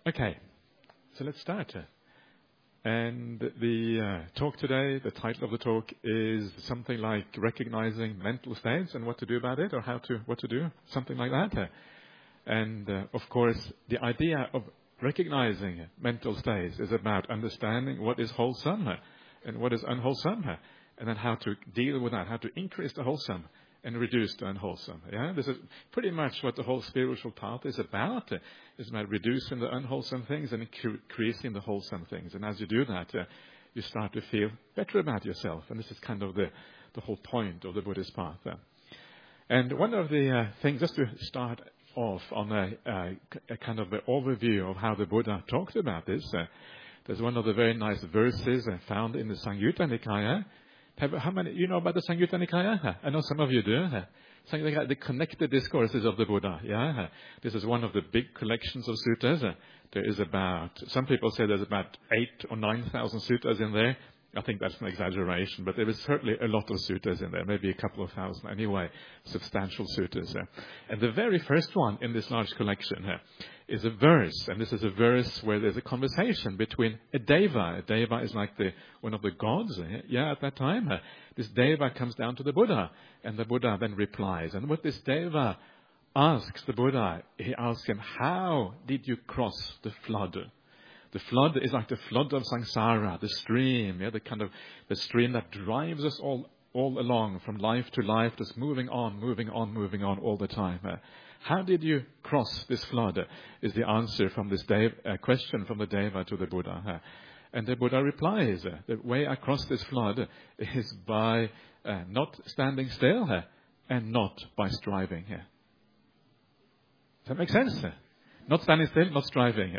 Okay, so let's start. And the talk today, the title of the talk is something like recognizing mental states and what to do about it, or what to do, something like that. And of course, the idea of recognizing mental states is about understanding what is wholesome and what is unwholesome, and then how to deal with that, how to increase the wholesome and reduce the unwholesome. Yeah, this is pretty much what the whole spiritual path is about. It's about reducing the unwholesome things and increasing the wholesome things. And as you do that, you start to feel better about yourself. And this is kind of the whole point of the Buddhist path. And one of the things, just to start off on a kind of an overview of how the Buddha talked about this, there's one of the very nice verses found in the Samyutta Nikaya. How many you know about the Samyutta Nikaya? I know some of you do. The connected discourses of the Buddha. Yeah, this is one of the big collections of suttas. There is some people say there's about 8,000 or 9,000 suttas in there. I think that's an exaggeration, but there is certainly a lot of suttas in there, maybe a couple of thousand anyway, substantial suttas. And the very first one in this large collection is a verse, and this is a verse where there's a conversation between a deva. A deva is like one of the gods, at that time. This deva comes down to the Buddha, and the Buddha then replies. And what this deva asks the Buddha, he asks him, how did you cross the flood? The flood is like the flood of samsara, the stream, the stream that drives us all along from life to life, just moving on all the time. How did you cross this flood? Is the answer from this question from the deva to the Buddha. And the Buddha replies, the way I cross this flood is by not standing still and not by striving. Does that make sense? Not standing still, not striving.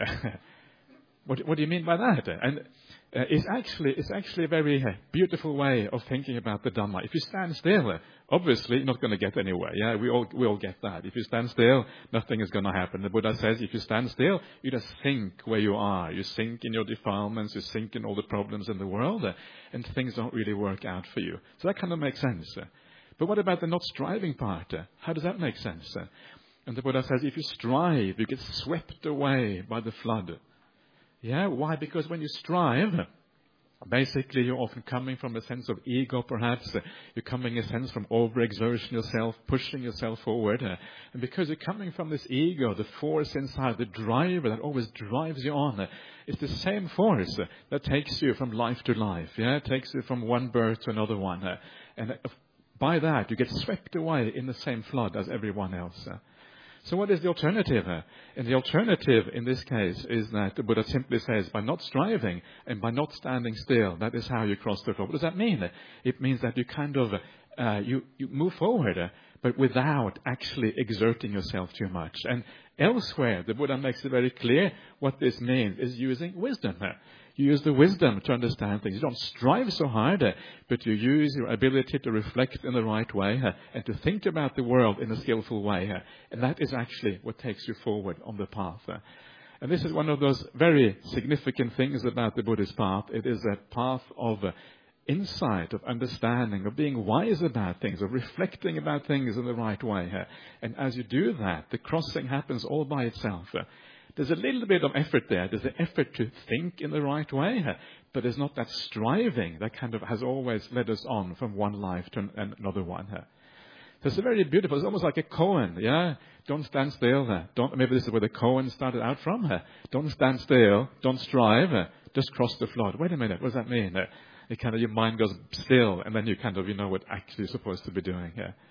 What do you mean by that? And it's actually a very beautiful way of thinking about the Dhamma. If you stand still, obviously you're not going to get anywhere. Yeah, we all get that. If you stand still, nothing is going to happen. The Buddha says, if you stand still, you just sink where you are. You sink in your defilements. You sink in all the problems in the world, and things don't really work out for you. So that kind of makes sense. But what about the not striving part? How does that make sense? And the Buddha says, if you strive, you get swept away by the flood. Yeah, why? Because when you strive, basically you're often coming from a sense of ego, perhaps. You're coming in a sense from overexertion yourself, pushing yourself forward. And because you're coming from this ego, the force inside, the driver that always drives you on, it's the same force that takes you from life to life. Yeah, it takes you from one birth to another one. And by that, you get swept away in the same flood as everyone else. So what is the alternative? And the alternative in this case is that the Buddha simply says, by not striving and by not standing still, that is how you cross the flood. What does that mean? It means that you kind of, you move forward, but without actually exerting yourself too much. And elsewhere, the Buddha makes it very clear what this means is using wisdom. You use the wisdom to understand things. You don't strive so hard, but you use your ability to reflect in the right way and to think about the world in a skillful way. And that is actually what takes you forward on the path. And this is one of those very significant things about the Buddhist path. It is a path of insight, of understanding, of being wise about things, of reflecting about things in the right way. And as you do that, the crossing happens all by itself. There's a little bit of effort there. There's an effort to think in the right way, but there's not that striving that kind of has always led us on from one life to another one. So it's very beautiful. It's almost like a koan. Yeah, don't stand still. Maybe this is where the koan started out from. Don't stand still. Don't strive. Just cross the flood. Wait a minute. What does that mean? Your mind goes still, and then you you know what actually you're supposed to be doing.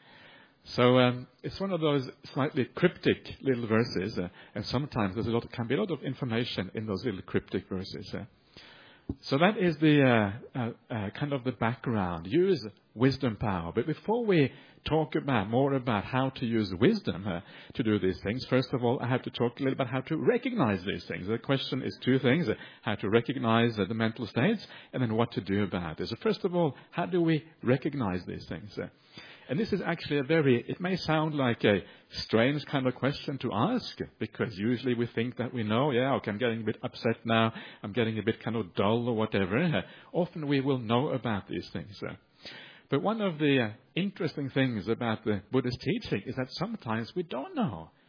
So it's one of those slightly cryptic little verses, and sometimes can be a lot of information in those little cryptic verses. So that is the kind of the background. Use wisdom power. But before we talk more about how to use wisdom to do these things, first of all, I have to talk a little about how to recognize these things. The question is two things: how to recognize the mental states, and then what to do about it. So first of all, how do we recognize these things? And this is actually it may sound like a strange kind of question to ask, because usually we think that we know, okay, I'm getting a bit upset now, I'm getting a bit kind of dull or whatever. Often we will know about these things. But one of the interesting things about the Buddhist teaching is that sometimes we don't know.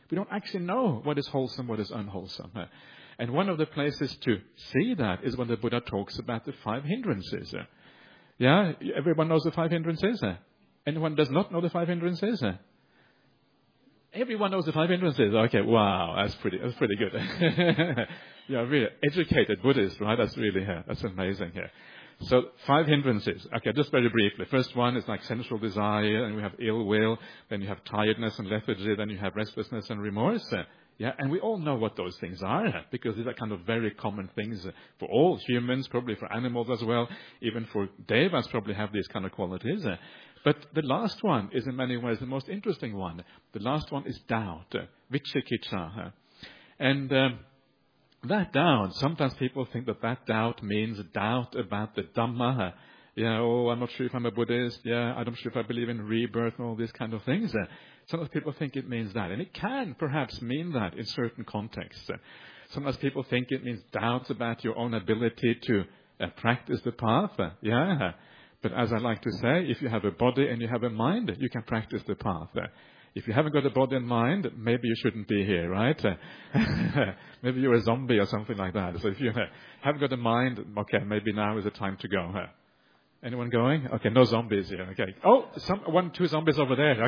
We don't actually know what is wholesome, what is unwholesome. And one of the places to see that is when the Buddha talks about the 5 hindrances. Yeah, everyone knows the 5 hindrances. Anyone does not know the 5 hindrances? Everyone knows the 5 hindrances. Okay, wow, that's pretty good. You are really educated Buddhist, right? That's amazing here. So 5 hindrances. Okay, just very briefly. First one is like sensual desire, and we have ill will. Then you have tiredness and lethargy. Then you have restlessness and remorse. Yeah, and we all know what those things are, because these are kind of very common things for all humans, probably for animals as well. Even for devas probably have these kind of qualities. But the last one is in many ways the most interesting one. The last one is doubt, vicikicca. And that doubt, sometimes people think that doubt means doubt about the Dhamma. Yeah, I'm not sure if I'm a Buddhist. Yeah, I'm not sure if I believe in rebirth and all these kind of things. Sometimes people think it means that. And it can perhaps mean that in certain contexts. Sometimes people think it means doubts about your own ability to practice the path. Yeah. But as I like to say, if you have a body and you have a mind, you can practice the path. If you haven't got a body and mind, maybe you shouldn't be here, right? Maybe you're a zombie or something like that. So if you haven't got a mind, okay, maybe now is the time to go. Anyone going? Okay, no zombies here. Okay. Oh, 2 zombies over there.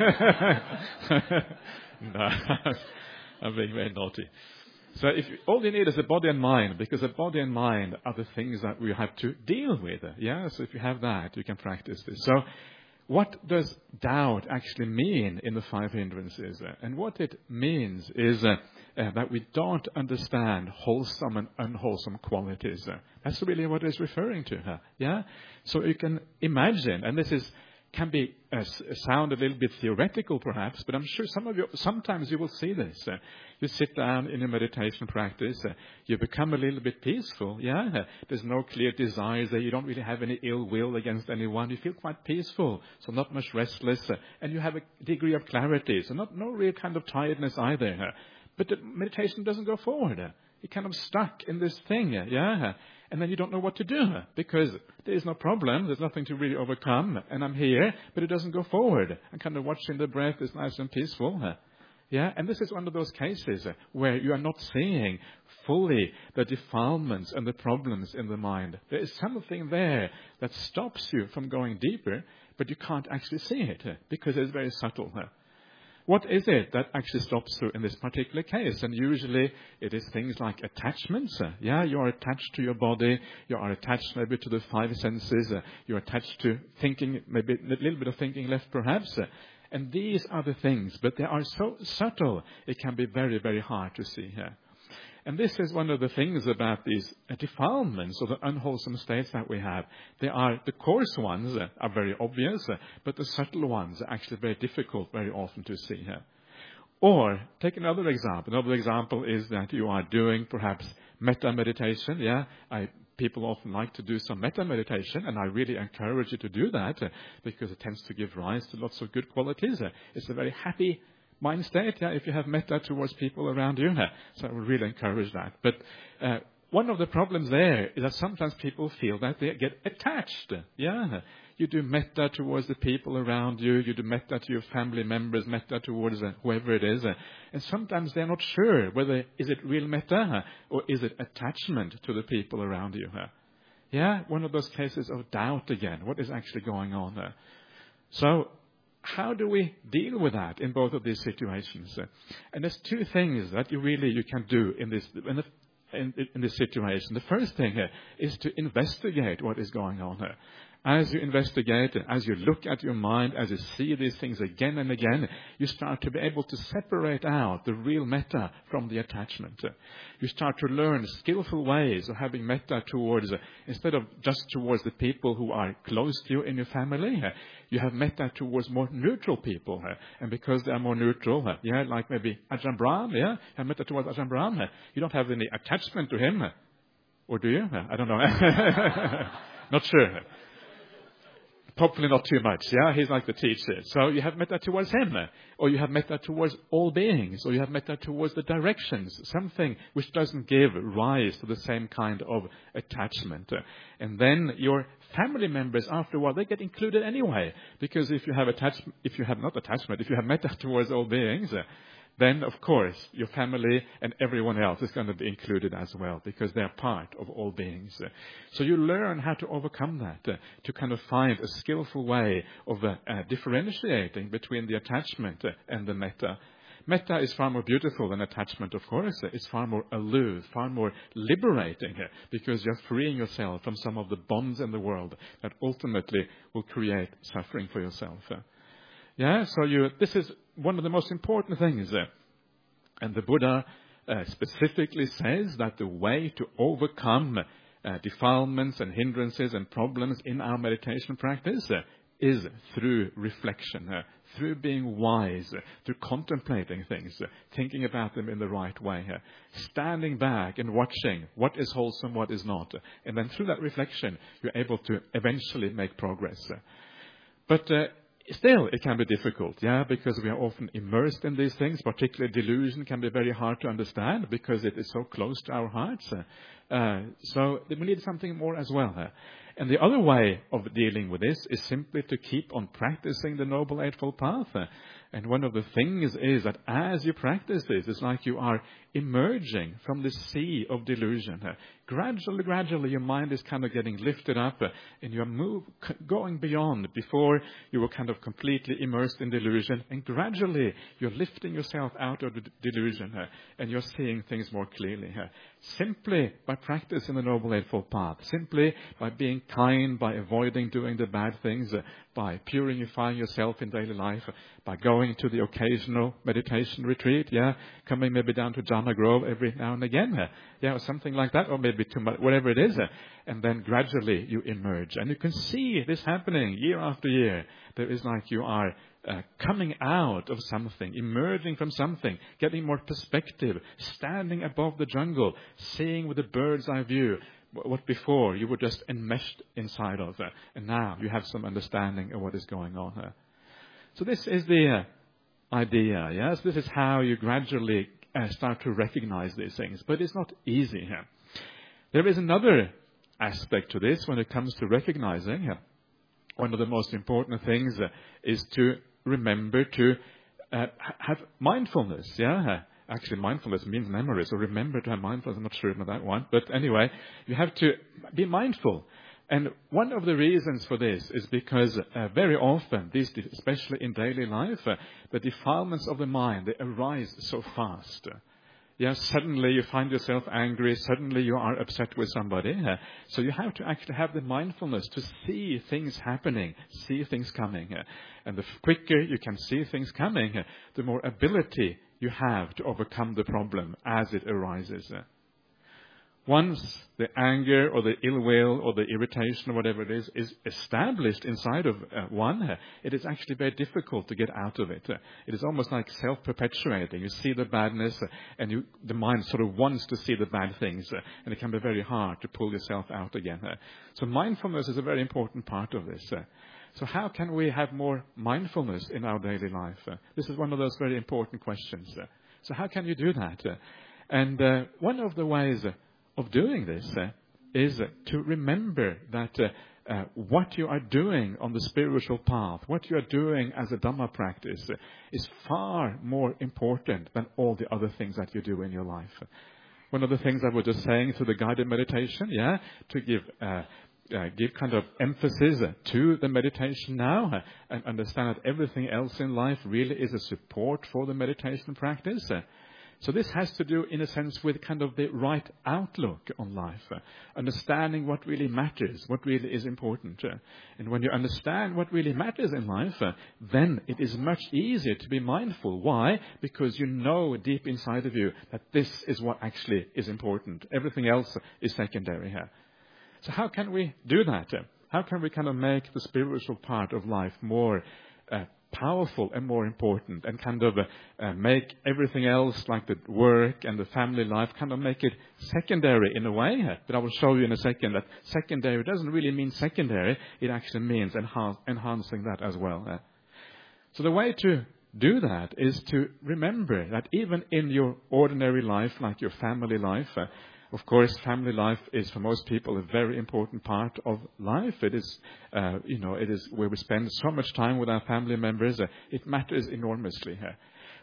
Okay. No, I'm being very naughty. So all you need is a body and mind, because the body and mind are the things that we have to deal with. Yeah. So if you have that, you can practice this. So what does doubt actually mean in the 5 hindrances? And what it means is that we don't understand wholesome and unwholesome qualities. That's really what it's referring to. Yeah. So you can imagine, and this can be sound a little bit theoretical perhaps, but I'm sure sometimes you will see this. You sit down in your meditation practice, you become a little bit peaceful. Yeah, there's no clear desires there. You don't really have any ill will against anyone. You feel quite peaceful, so not much restless, and you have a degree of clarity, so no real kind of tiredness either. But the meditation doesn't go forward. You're kind of stuck in this thing, yeah. And then you don't know what to do, because there is no problem. There's nothing to really overcome. And I'm here, but it doesn't go forward. I'm kind of watching the breath. It's nice and peaceful. Yeah, and this is one of those cases where you are not seeing fully the defilements and the problems in the mind. There is something there that stops you from going deeper, but you can't actually see it because it's very subtle. What is it that actually stops you in this particular case? And usually it is things like attachments. Yeah, you are attached to your body. You are attached maybe to the 5 senses. You're attached to thinking, maybe a little bit of thinking left perhaps. And these are the things, but they are so subtle, it can be very, very hard to see here. And this is one of the things about these defilements or the unwholesome states that we have. The coarse ones are very obvious, but the subtle ones are actually very difficult very often to see here. Or take another example. Another example is that you are doing perhaps metta meditation. Yeah, people often like to do some metta meditation, and I really encourage you to do that because it tends to give rise to lots of good qualities. It's a very happy mind state, yeah, if you have metta towards people around you. So I would really encourage that. But one of the problems there is that sometimes people feel that they get attached. Yeah, you do metta towards the people around you. You do metta to your family members, metta towards whoever it is. And sometimes they're not sure whether is it real metta or is it attachment to the people around you. Yeah, one of those cases of doubt again. What is actually going on there? So how do we deal with that in both of these situations? And there's 2 things that you can do in this situation. The first thing is to investigate what is going on here. As you investigate, as you look at your mind, as you see these things again and again, you start to be able to separate out the real metta from the attachment. You start to learn skillful ways of having metta towards, instead of just towards the people who are close to you in your family, you have metta towards more neutral people. And because they are more neutral, like maybe Ajahn Brahm, you have metta towards Ajahn Brahm. You don't have any attachment to him. Or do you? I don't know. Not sure. Hopefully not too much, yeah? He's like the teacher. So you have metta towards him, or you have metta towards all beings, or you have metta towards the directions, something which doesn't give rise to the same kind of attachment. And then your family members, after a while, they get included anyway, because if you have metta towards all beings, then of course your family and everyone else is going to be included as well, because they are part of all beings. So you learn how to overcome that, to kind of find a skillful way of differentiating between the attachment and the metta. Metta is far more beautiful than attachment, of course. It's far more aloof, far more liberating, because you're freeing yourself from some of the bonds in the world that ultimately will create suffering for yourself. So this is one of the most important things. And the Buddha specifically says that the way to overcome defilements and hindrances and problems in our meditation practice is through reflection, through being wise, through contemplating things, thinking about them in the right way, standing back and watching what is wholesome, what is not. And then through that reflection, you're able to eventually make progress. But still, it can be difficult, because we are often immersed in these things. Particularly delusion can be very hard to understand because it is so close to our hearts. So we need something more as well. And the other way of dealing with this is simply to keep on practicing the Noble Eightfold Path. And one of the things is that as you practice this, it's like you are emerging from the sea of delusion. Gradually, your mind is kind of getting lifted up, and you are going beyond. Before, you were kind of completely immersed in delusion, and gradually, you're lifting yourself out of the delusion, and you're seeing things more clearly. Simply by practicing the Noble Eightfold Path, simply by being kind, by avoiding doing the bad things, by purifying yourself in daily life, by going to the occasional meditation retreat, coming maybe down to Jhana Grove every now and again, or something like that, or maybe too much, whatever it is, and then gradually you emerge. And you can see this happening year after year. There is like you are coming out of something, emerging from something, getting more perspective, standing above the jungle, seeing with a bird's eye view what before you were just enmeshed inside of, and now you have some understanding of what is going on. So this is the idea, yes? This is how you gradually start to recognize these things, but it's not easy. There is another aspect to this when it comes to recognizing. One of the most important things is to remember to have mindfulness, Actually, mindfulness means memory, so remember to have mindfulness. I'm not sure about that one. But anyway, you have to be mindful. And one of the reasons for this is because very often, especially in daily life, the defilements of the mind, they arise so fast. Suddenly you find yourself angry, suddenly you are upset with somebody. So you have to actually have the mindfulness to see things happening, see things coming. And the quicker you can see things coming, the more ability you have to overcome the problem as it arises. Once the anger or the ill will or the irritation or whatever it is established inside of one, it is actually very difficult to get out of it. It is almost like self-perpetuating. You see the badness and the mind sort of wants to see the bad things, and it can be very hard to pull yourself out again. So mindfulness is a very important part of this. So how can we have more mindfulness in our daily life? This is one of those very important questions. So how can you do that? And one of the ways of doing this is to remember that what you are doing on the spiritual path, what you are doing as a Dhamma practice, is far more important than all the other things that you do in your life. One of the things I was just saying through the guided meditation, to give kind of emphasis to the meditation now, and understand that everything else in life really is a support for the meditation practice. So this has to do, in a sense, with kind of the right outlook on life, understanding what really matters, what really is important. And when you understand what really matters in life, then it is much easier to be mindful. Why? Because you know deep inside of you that this is what actually is important. Everything else is secondary here. So how can we do that? How can we kind of make the spiritual part of life more powerful and more important, and kind of make everything else, like the work and the family life, kind of make it secondary in a way? But I will show you in a second that secondary doesn't really mean secondary. It actually means enhancing that as well. So the way to do that is to remember that even in your ordinary life, like your family life, of course, family life is for most people a very important part of life. It is, it is where we spend so much time with our family members. It matters enormously.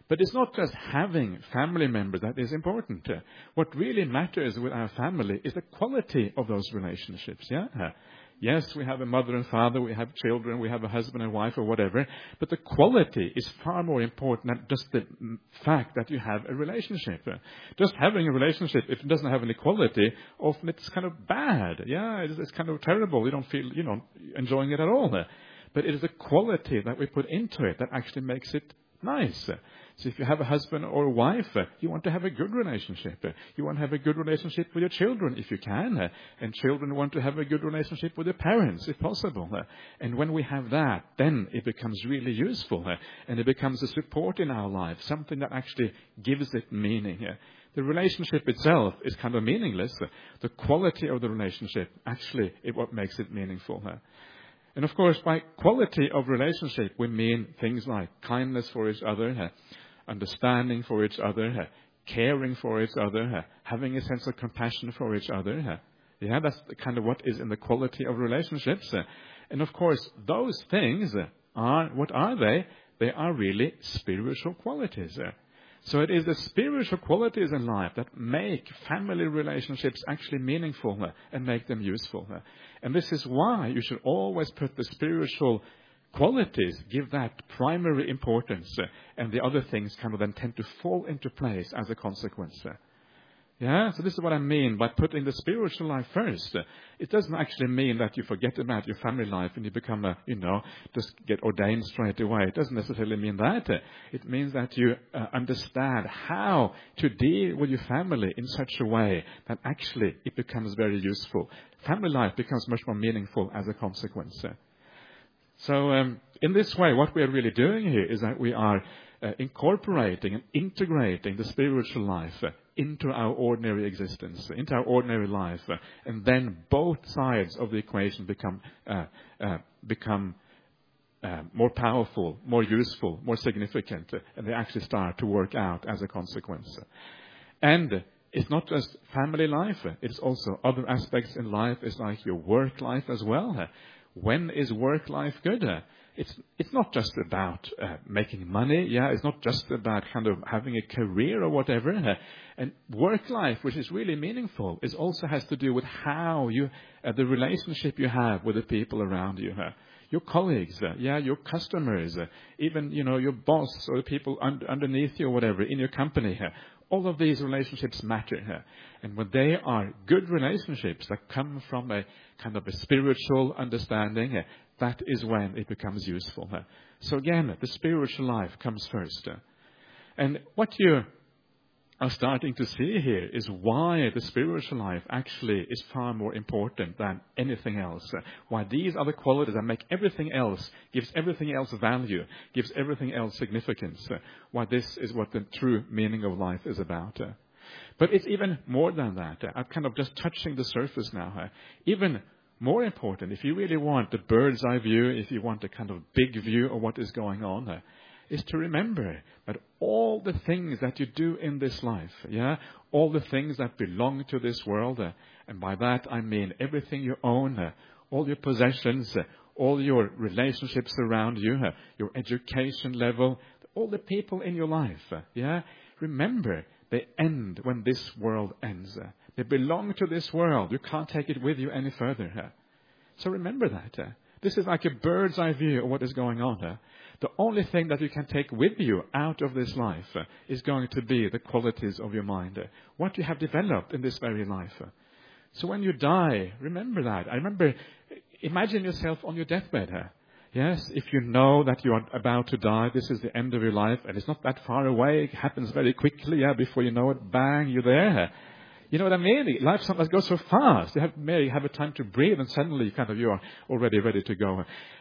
But it's not just having family members that is important. What really matters with our family is the quality of those relationships. Yeah. Yes, we have a mother and father, we have children, we have a husband and wife or whatever, but the quality is far more important than just the fact that you have a relationship. Just having a relationship, if it doesn't have any quality, often it's kind of bad. Yeah, it's kind of terrible. You don't feel, enjoying it at all. But it is the quality that we put into it that actually makes it nice. So if you have a husband or a wife, you want to have a good relationship. You want to have a good relationship with your children if you can. And children want to have a good relationship with their parents if possible. And when we have that, then it becomes really useful. And it becomes a support in our life, something that actually gives it meaning. The relationship itself is kind of meaningless. The quality of the relationship actually is what makes it meaningful. And of course, by quality of relationship, we mean things like kindness for each other, understanding for each other, caring for each other, having a sense of compassion for each other. Yeah, that's kind of what is in the quality of relationships. And of course, those things what are they? They are really spiritual qualities. So it is the spiritual qualities in life that make family relationships actually meaningful and make them useful. And this is why you should always put the spiritual qualities, give that primary importance, and the other things kind of then tend to fall into place as a consequence. Yeah, so this is what I mean by putting the spiritual life first. It doesn't actually mean that you forget about your family life and you become just get ordained straight away. It doesn't necessarily mean that. It means that you understand how to deal with your family in such a way that actually it becomes very useful. Family life becomes much more meaningful as a consequence. So in this way, what we are really doing here is that we are incorporating and integrating the spiritual life into our ordinary existence, into our ordinary life, and then both sides of the equation become more powerful, more useful, more significant, and they actually start to work out as a consequence. And it's not just family life, it's also other aspects in life. It's like your work life as well. When is work life good? It's not just about making money. Yeah, it's not just about kind of having a career or whatever. And work life, which is really meaningful, is also has to do with how you the relationship you have with the people around you. Your colleagues, your customers, even your boss or the people underneath you or whatever in your company. All of these relationships matter. And when they are good relationships that come from a kind of a spiritual understanding, that is when it becomes useful. So again, the spiritual life comes first. And what you are starting to see here is why the spiritual life actually is far more important than anything else. Why these are the qualities that make everything else, gives everything else value, gives everything else significance. Why this is what the true meaning of life is about. But it's even more than that. I'm kind of just touching the surface now. Even more important, if you really want the bird's eye view, if you want a kind of big view of what is going on, is to remember that all the things that you do in this life, all the things that belong to this world, and by that I mean everything you own, all your possessions, all your relationships around you, your education level, all the people in your life, remember they end when this world ends. They belong to this world. You can't take it with you any further. So remember that. This is like a bird's eye view of what is going on. The only thing that you can take with you out of this life is going to be the qualities of your mind, what you have developed in this very life. So when you die, remember that. Imagine yourself on your deathbed. Yes, if you know that you are about to die, this is the end of your life, and it's not that far away. It happens very quickly. Before you know it, bang, you're there. You know what I mean? Life sometimes goes so fast. You may have a time to breathe, and suddenly you are already ready to go.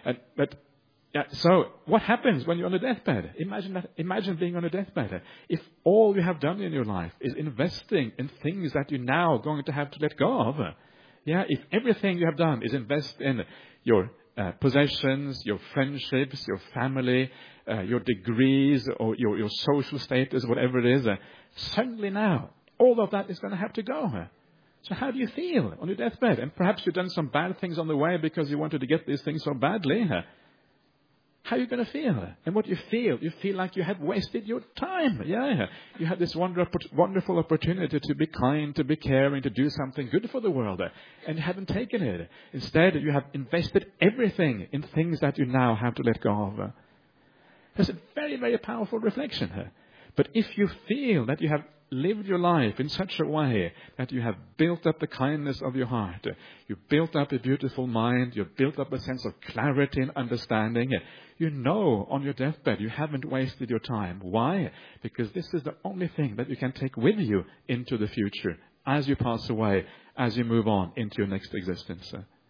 So what happens when you're on a deathbed? Imagine being on a deathbed. If all you have done in your life is investing in things that you're now going to have to let go of. If everything you have done is invest in your possessions, your friendships, your family, your degrees, or your social status, whatever it is, suddenly now, all of that is going to have to go. So how do you feel on your deathbed? And perhaps you've done some bad things on the way because you wanted to get these things so badly. how are you going to feel? And what you feel like you have wasted your time. Yeah. You had this wonderful opportunity to be kind, to be caring, to do something good for the world, and you haven't taken it. Instead, you have invested everything in things that you now have to let go of. That's a very, very powerful reflection here. But if you feel that you have lived your life in such a way that you have built up the kindness of your heart, you built up a beautiful mind, you built up a sense of clarity and understanding, you know on your deathbed you haven't wasted your time. Why? Because this is the only thing that you can take with you into the future as you pass away, as you move on into your next existence.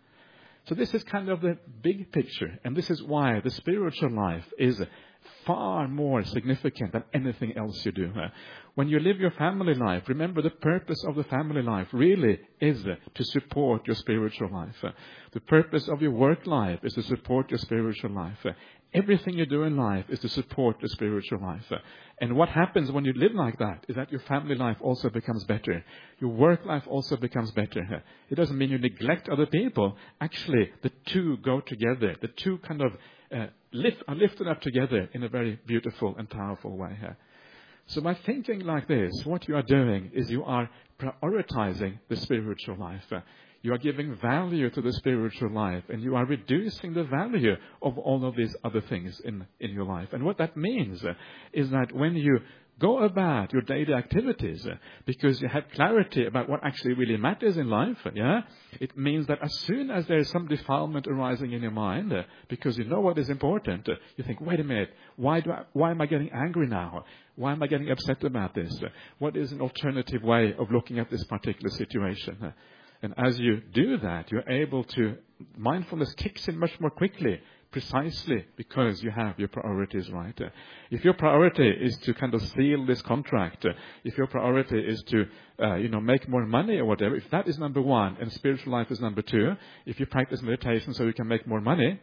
So this is kind of the big picture, and this is why the spiritual life is far more significant than anything else you do. When you live your family life, remember the purpose of the family life really is to support your spiritual life. The purpose of your work life is to support your spiritual life. Everything you do in life is to support the spiritual life. And what happens when you live like that is that your family life also becomes better. Your work life also becomes better. It doesn't mean you neglect other people. Actually, the two go together. The two kind of are lifted up together in a very beautiful and powerful way here. So by thinking like this, what you are doing is you are prioritizing the spiritual life. You are giving value to the spiritual life, and you are reducing the value of all of these other things in your life. And what that means is that when you go about your daily activities because you have clarity about what actually really matters in life, it means that as soon as there is some defilement arising in your mind, because you know what is important, you think, wait a minute, why am I getting angry now? Why am I getting upset about this? What is an alternative way of looking at this particular situation? And as you do that, you're able to, mindfulness kicks in much more quickly, precisely because you have your priorities right. If your priority is to kind of seal this contract, if your priority is to, make more money or whatever, if that is number one and spiritual life is number two, if you practice meditation so you can make more money,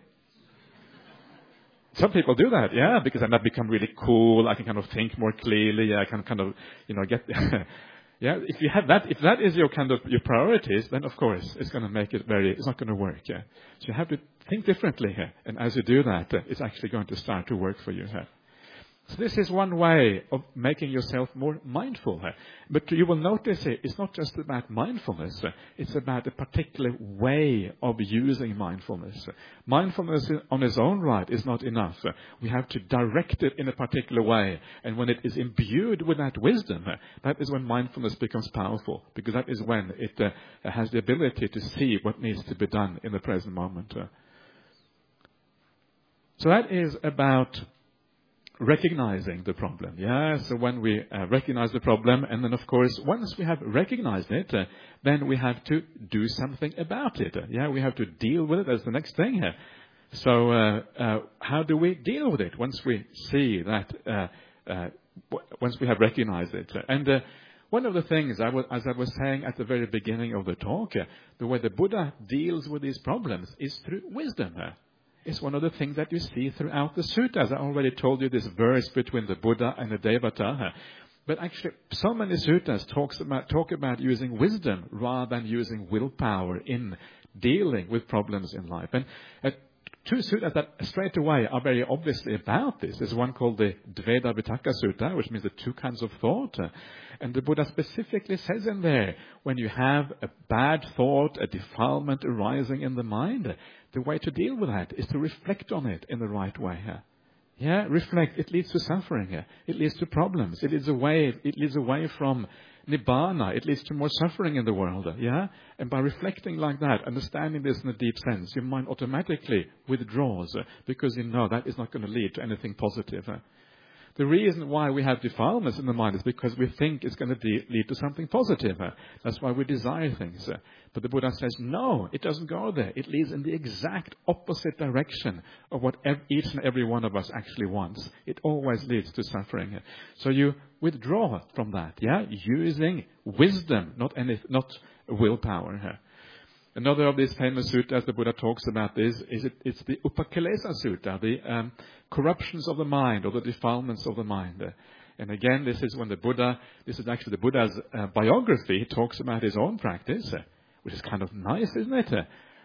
some people do that, because then I become really cool, I can kind of think more clearly, I can kind of, get... if you have that, if that is your your priorities, then of course it's going to make it it's not going to work. So you have to think differently here. And as you do that, it's actually going to start to work for you here. So this is one way of making yourself more mindful. But you will notice it's not just about mindfulness. It's about a particular way of using mindfulness. Mindfulness on its own right is not enough. We have to direct it in a particular way. And when it is imbued with that wisdom, that is when mindfulness becomes powerful. Because that is when it has the ability to see what needs to be done in the present moment. So that is about recognizing the problem. So when we recognize the problem, and then of course once we have recognized it, then we have to do something about it. We have to deal with it as the next thing. So how do we deal with it once we see that, once we have recognized it? And one of the things, as I was saying at the very beginning of the talk, the way the Buddha deals with these problems is through wisdom. It's one of the things that you see throughout the suttas. I already told you this verse between the Buddha and the Devata. But actually, so many suttas talk about using wisdom rather than using willpower in dealing with problems in life. And two suttas that straight away are very obviously about this. There's one called the Dveda Vitakka Sutta, which means the two kinds of thought. And the Buddha specifically says in there, when you have a bad thought, a defilement arising in the mind, the way to deal with that is to reflect on it in the right way. Reflect. It leads to suffering. It leads to problems. It leads away from Nibbana. It leads to more suffering in the world. And by reflecting like that, understanding this in a deep sense, your mind automatically withdraws because you know that is not going to lead to anything positive. The reason why we have defilements in the mind is because we think it's going to lead to something positive. That's why we desire things. But the Buddha says, no, it doesn't go there. It leads in the exact opposite direction of what each and every one of us actually wants. It always leads to suffering. So you withdraw from that, using wisdom, not willpower. Another of these famous suttas the Buddha talks about it's the Upakilesa Sutta, the corruptions of the mind or the defilements of the mind. And again, this is actually the Buddha's biography. He talks about his own practice, which is kind of nice, isn't it?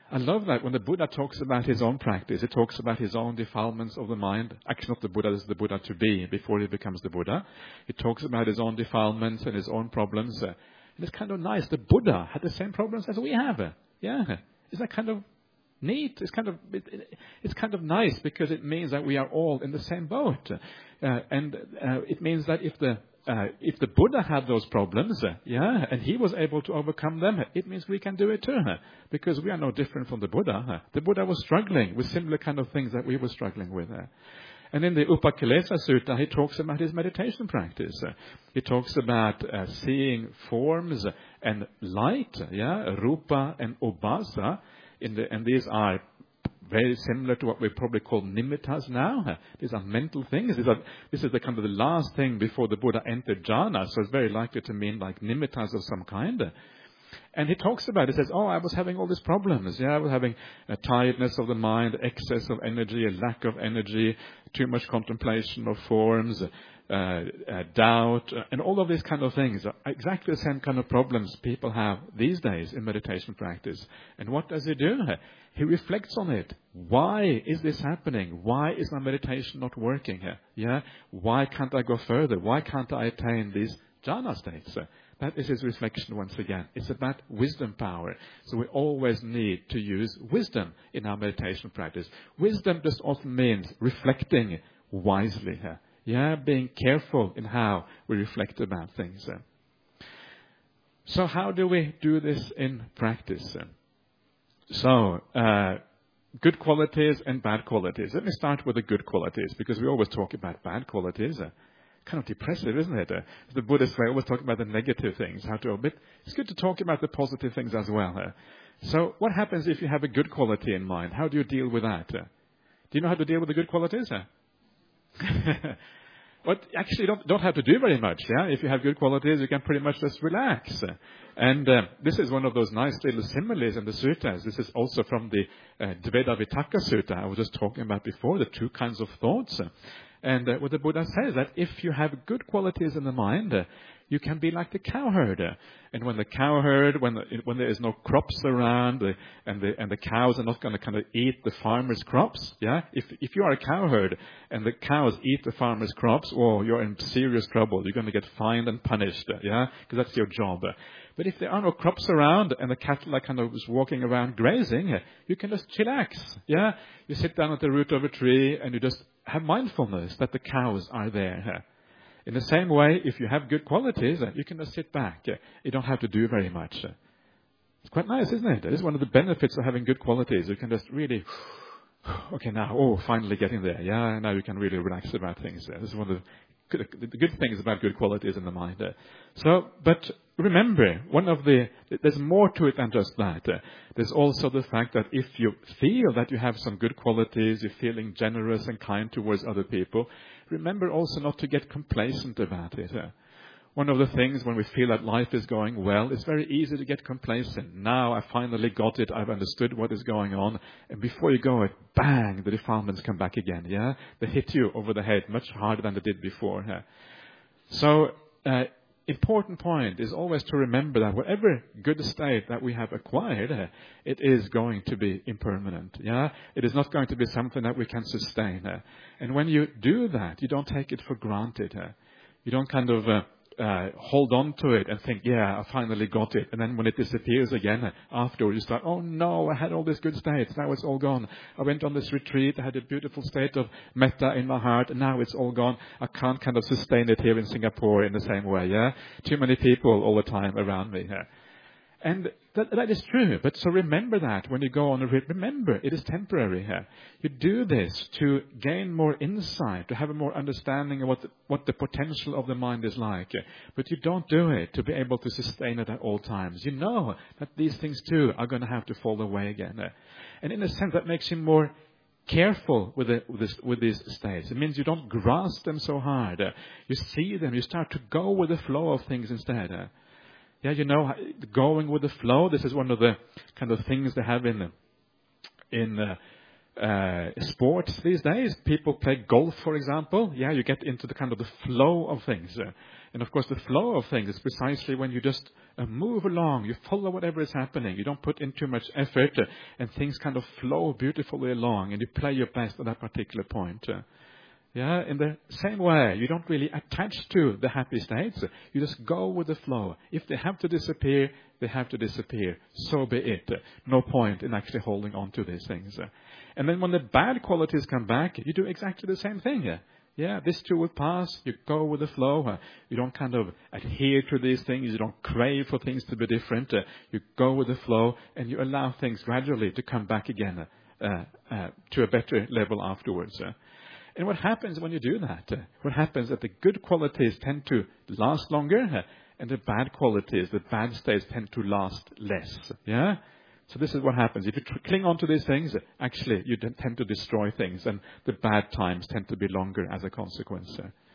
I love that when the Buddha talks about his own practice, he talks about his own defilements of the mind. Actually, not the Buddha, this is the Buddha to be, before he becomes the Buddha. He talks about his own defilements and his own problems. And it's kind of nice. The Buddha had the same problems as we have. Yeah. Isn't that kind of neat? It's kind of nice because it means that we are all in the same boat. And it means that if the Buddha had those problems, and he was able to overcome them, it means we can do it too, because we are no different from the Buddha. The Buddha was struggling with similar kind of things that we were struggling with. And in the Upakilesa Sutta, he talks about his meditation practice. He talks about seeing forms and light, rupa and ubhasa, and these are very similar to what we probably call nimittas now. These are mental things. This is the kind of the last thing before the Buddha entered jhana, so it's very likely to mean like nimittas of some kind. And he talks about it. He says, I was having all these problems. I was having a tiredness of the mind, excess of energy, a lack of energy, too much contemplation of forms, doubt, and all of these kind of things are exactly the same kind of problems people have these days in meditation practice. And what does he do? He reflects on it. Why is this happening? Why is my meditation not working here? Why can't I go further? Why can't I attain these jhana states? That is his reflection once again. It's about wisdom power. So we always need to use wisdom in our meditation practice. Wisdom just often means reflecting wisely here. Being careful in how we reflect about things. So how do we do this in practice? So, good qualities and bad qualities. Let me start with the good qualities, because we always talk about bad qualities. Kind of depressive, isn't it? The Buddhist way, always talk about the negative things. But it's good to talk about the positive things as well. So what happens if you have a good quality in mind? How do you deal with that? Do you know how to deal with the good qualities? Well, actually, you don't have to do very much. If you have good qualities, you can pretty much just relax. And this is one of those nice little similes in the suttas. This is also from the Dveda Vitakka Sutta I was just talking about before, the two kinds of thoughts. And what the Buddha says that if you have good qualities in the mind, you can be like the cowherd. And when the cowherd, when there is no crops around, and the cows are not going to kind of eat the farmer's crops, if you are a cowherd and the cows eat the farmer's crops, you're in serious trouble. You're going to get fined and punished, because that's your job. But if there are no crops around and the cattle are kind of just walking around grazing, you can just chillax, You sit down at the root of a tree and you just have mindfulness that the cows are there. In the same way, if you have good qualities, you can just sit back. You don't have to do very much. It's quite nice, isn't it? This is one of the benefits of having good qualities. You can just really, finally getting there. Now you can really relax about things. This is one of the good things about good qualities in the mind. But remember, there's more to it than just that. There's also the fact that if you feel that you have some good qualities, you're feeling generous and kind towards other people, remember also not to get complacent about it. One of the things when we feel that life is going well, it's very easy to get complacent. Now I finally got it. I've understood what is going on. And before you go, bang, the defilements come back again. They hit you over the head much harder than they did before. So, important point is always to remember that whatever good state that we have acquired, it is going to be impermanent. It is not going to be something that we can sustain. And when you do that, you don't take it for granted. You don't kind of hold on to it and think, I finally got it. And then when it disappears again, afterwards you start, oh no, I had all these good states. Now it's all gone. I went on this retreat. I had a beautiful state of metta in my heart. And now it's all gone. I can't kind of sustain it here in Singapore in the same way. Too many people all the time around me. And that is true. But so remember that when you go on a retreat. Remember, it is temporary. You do this to gain more insight, to have a more understanding of what the potential of the mind is like. But you don't do it to be able to sustain it at all times. You know that these things too are going to have to fall away again. And in a sense, that makes you more careful with these states. It means you don't grasp them so hard. You see them. You start to go with the flow of things instead. Going with the flow. This is one of the kind of things they have in sports these days. People play golf, for example. You get into the kind of the flow of things. And of course, the flow of things is precisely when you just move along, you follow whatever is happening, you don't put in too much effort, and things kind of flow beautifully along, and you play your best at that particular point. In the same way, you don't really attach to the happy states. You just go with the flow. If they have to disappear, they have to disappear. So be it. No point in actually holding on to these things. And then when the bad qualities come back, you do exactly the same thing. This too will pass. You go with the flow. You don't kind of adhere to these things. You don't crave for things to be different. You go with the flow, and you allow things gradually to come back again to a better level afterwards. And what happens when you do that? What happens is that the good qualities tend to last longer, and the bad qualities, the bad states, tend to last less. So this is what happens. If you cling on to these things, actually you tend to destroy things, and the bad times tend to be longer as a consequence.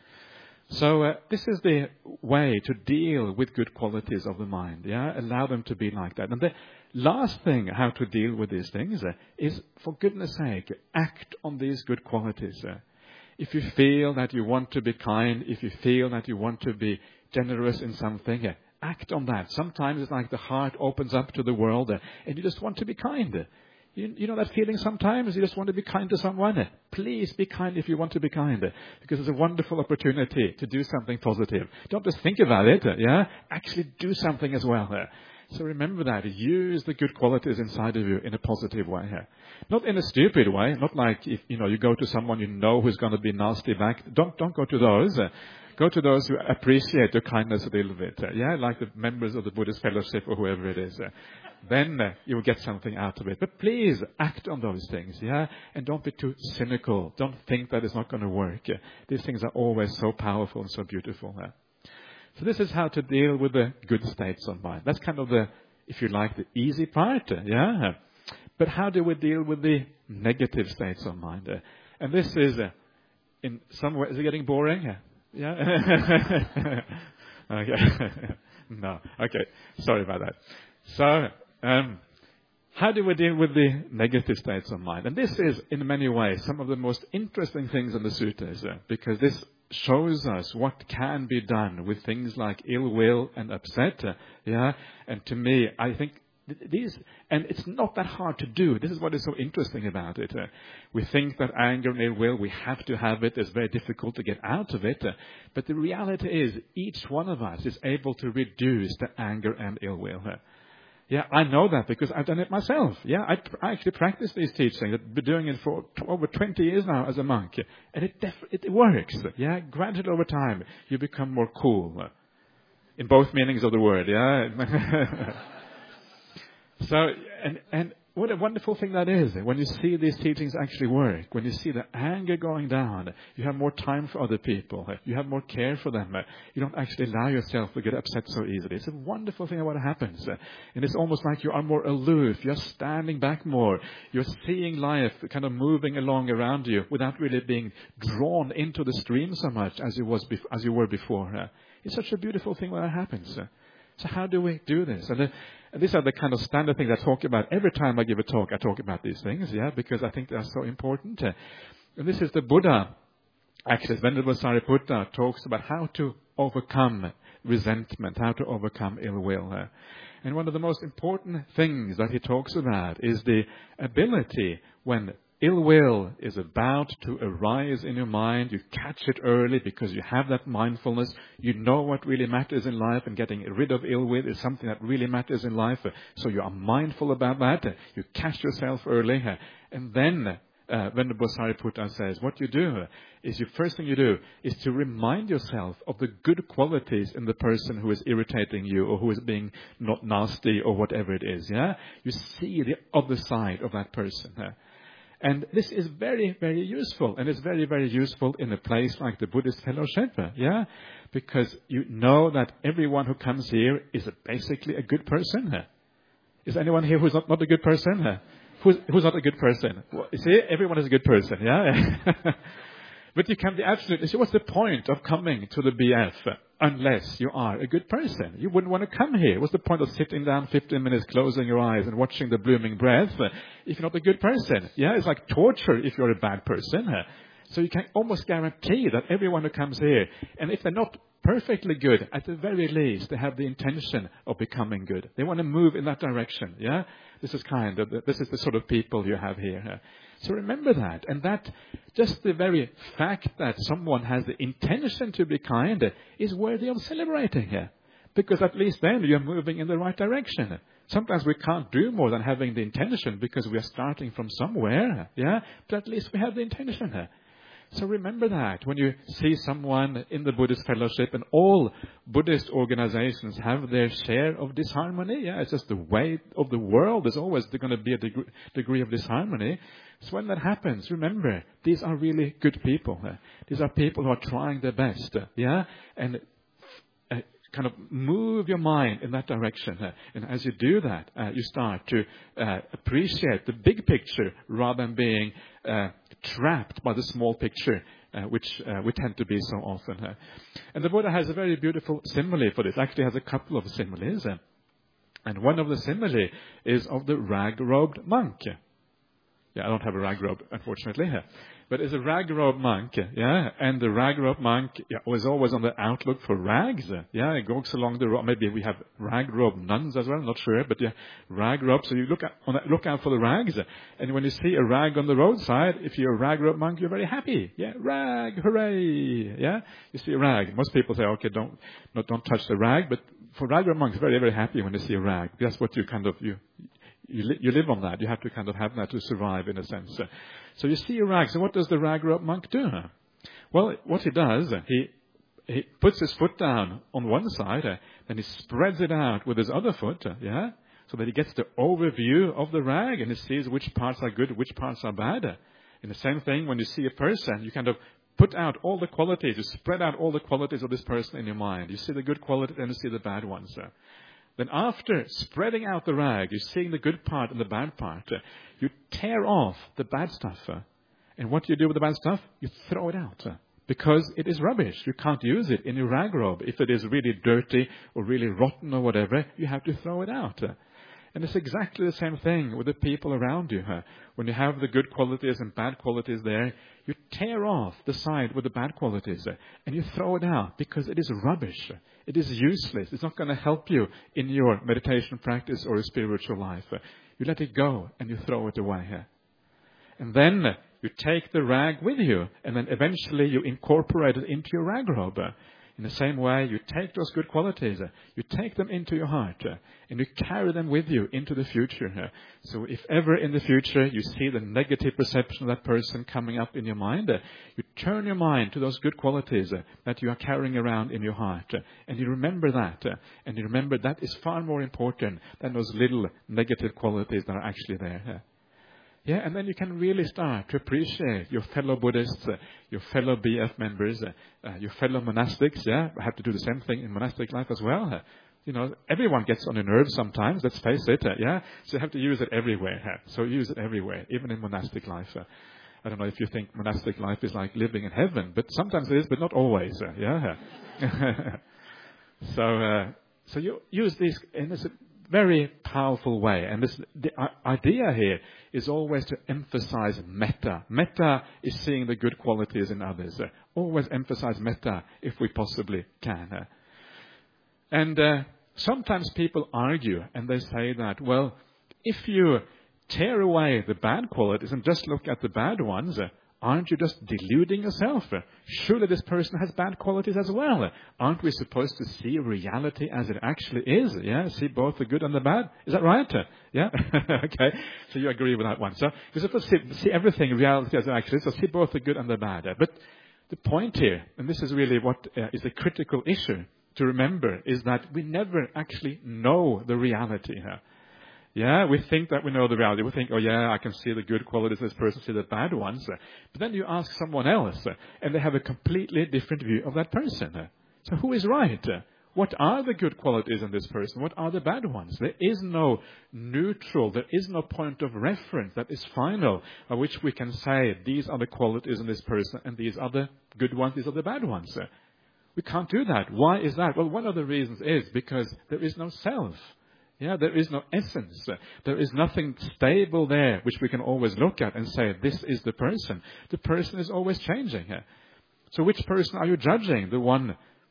So this is the way to deal with good qualities of the mind. Allow them to be like that. And the last thing how to deal with these things is, for goodness sake, act on these good qualities. If you feel that you want to be kind, if you feel that you want to be generous in something, act on that. Sometimes it's like the heart opens up to the world, and you just want to be kind. You know that feeling sometimes? You just want to be kind to someone. Please be kind if you want to be kind, because it's a wonderful opportunity to do something positive. Don't just think about it, Actually do something as well. So remember that. Use the good qualities inside of you in a positive way. Not in a stupid way. Not like if you go to someone you know who's going to be nasty back. Don't go to those. Go to those who appreciate your kindness a little bit. Like the members of the Buddhist fellowship or whoever it is. Then you will get something out of it. But please act on those things. And don't be too cynical. Don't think that it's not going to work. These things are always so powerful and so beautiful. So this is how to deal with the good states of mind. That's kind of the, if you like, the easy part. But how do we deal with the negative states of mind? And this is, in some way, is it getting boring? Okay. No. Okay. Sorry about that. So, how do we deal with the negative states of mind? And this is, in many ways, some of the most interesting things in the suttas, because this shows us what can be done with things like ill will and upset. And to me, I think these, and it's not that hard to do. This is what is so interesting about it. We think that anger and ill will, we have to have it. It's very difficult to get out of it. But the reality is, each one of us is able to reduce the anger and ill will. I know that because I've done it myself. I actually practice these teachings. I've been doing it for over 20 years now as a monk. And it works. Gradually over time, you become more cool. In both meanings of the word, So, and what a wonderful thing that is. When you see these teachings actually work, when you see the anger going down, you have more time for other people. You have more care for them. You don't actually allow yourself to get upset so easily. It's a wonderful thing what happens. And it's almost like you are more aloof. You're standing back more. You're seeing life kind of moving along around you without really being drawn into the stream so much as you were before. It's such a beautiful thing when that happens. So how do we do this? And these are the kind of standard things I talk about. Every time I give a talk, I talk about these things, because I think they are so important. And this is the Buddha, actually, Venerable Sariputta talks about how to overcome resentment, how to overcome ill will. And one of the most important things that he talks about is the ability when ill will is about to arise in your mind. You catch it early because you have that mindfulness. You know what really matters in life, and getting rid of ill will is something that really matters in life. So you are mindful about that. You catch yourself early. And then Venerable Sariputta says, what you do is first thing you do is to remind yourself of the good qualities in the person who is irritating you or who is being not nasty or whatever it is. You see the other side of that person. And this is very, very useful. And it's very, very useful in a place like the Buddhist fellowship. Because you know that everyone who comes here is basically a good person. Is anyone here who's not a good person? Who's not a good person? Well, you see, everyone is a good person. But you can be absolutely sure. What's the point of coming to the BF unless you are a good person? You wouldn't want to come here. What's the point of sitting down 15 minutes, closing your eyes and watching the blooming breath if you're not a good person? It's like torture if you're a bad person. So you can almost guarantee that everyone who comes here, and if they're not perfectly good. At the very least, they have the intention of becoming good. They want to move in that direction. Yeah, this is the sort of people you have here. So remember that, and that just the very fact that someone has the intention to be kind is worthy of celebrating here, because at least then you're moving in the right direction. Sometimes we can't do more than having the intention because we are starting from somewhere. Yeah, but at least we have the intention here. So remember that when you see someone in the Buddhist fellowship, and all Buddhist organizations have their share of disharmony. Yeah, it's just the way of the world. There's always going to be a degree of disharmony. So when that happens, remember, these are really good people. These are people who are trying their best. Yeah, and kind of move your mind in that direction. And as you do that, you start to appreciate the big picture rather than being trapped by the small picture, which we tend to be so often. And the Buddha has a very beautiful simile for this. Actually has a couple of similes. And one of the simile is of the rag-robed monk. Yeah, I don't have a rag-robe, unfortunately. But it's a rag-robe monk, yeah, and the rag-robe monk was always on the outlook for rags. Yeah, it goes along the road. Maybe we have rag-robe nuns as well, I'm not sure, but yeah, rag-robe. So you look out for the rags, and when you see a rag on the roadside, if you're a rag-robe monk, you're very happy. Yeah, rag, hooray! Yeah, you see a rag. Most people say, okay, don't touch the rag, but for rag-robe monks, very, very happy when they see a rag. That's what you kind of you live on that. You have to kind of have that to survive, in a sense. So you see a rag. So what does the rag-robe monk do? Well, what he does, he puts his foot down on one side, then he spreads it out with his other foot, yeah, so that he gets the overview of the rag, and he sees which parts are good, which parts are bad. And the same thing, when you see a person, you kind of put out all the qualities, you spread out all the qualities of this person in your mind. You see the good qualities and you see the bad ones. Then after spreading out the rag, you're seeing the good part and the bad part. You tear off the bad stuff. And what do you do with the bad stuff? You throw it out. Because it is rubbish. You can't use it in your rag robe. If it is really dirty or really rotten or whatever, you have to throw it out. And it's exactly the same thing with the people around you. When you have the good qualities and bad qualities there, you tear off the side with the bad qualities and you throw it out because it is rubbish. It is useless. It's not going to help you in your meditation practice or your spiritual life. You let it go and you throw it away. And then you take the rag with you, and then eventually you incorporate it into your rag robe. In the same way, you take those good qualities, you take them into your heart, and you carry them with you into the future. So if ever in the future you see the negative perception of that person coming up in your mind, you turn your mind to those good qualities that you are carrying around in your heart, and you remember that, and you remember that is far more important than those little negative qualities that are actually there. Yeah, and then you can really start to appreciate your fellow Buddhists, your fellow BF members, your fellow monastics. Yeah, I have to do the same thing in monastic life as well. Everyone gets on your nerves sometimes, let's face it. Yeah, so you have to use it everywhere. So use it everywhere, even in monastic life. I don't know if you think monastic life is like living in heaven, but sometimes it is, but not always. Yeah. So you use these in this very powerful way. And the idea here is always to emphasize metta. Metta is seeing the good qualities in others. Always emphasize metta if we possibly can. And sometimes people argue and they say that, well, if you tear away the bad qualities and just look at the bad ones, aren't you just deluding yourself? Surely this person has bad qualities as well. Aren't we supposed to see reality as it actually is? Yeah, see both the good and the bad. Is that right? Yeah? Okay. So you agree with that one. So you're supposed to see everything reality as it actually is. So see both the good and the bad. But the point here, and this is really what is a critical issue to remember, is that we never actually know the reality here. Yeah, we think that we know the reality. We think, oh yeah, I can see the good qualities of this person, see the bad ones. But then you ask someone else, and they have a completely different view of that person. So who is right? What are the good qualities in this person? What are the bad ones? There is no neutral, there is no point of reference that is final, by which we can say, these are the qualities in this person, and these are the good ones, these are the bad ones. We can't do that. Why is that? Well, one of the reasons is because there is no self. Yeah, there is no essence. There is nothing stable there which we can always look at and say, this is the person. The person is always changing. So which person are you judging? The one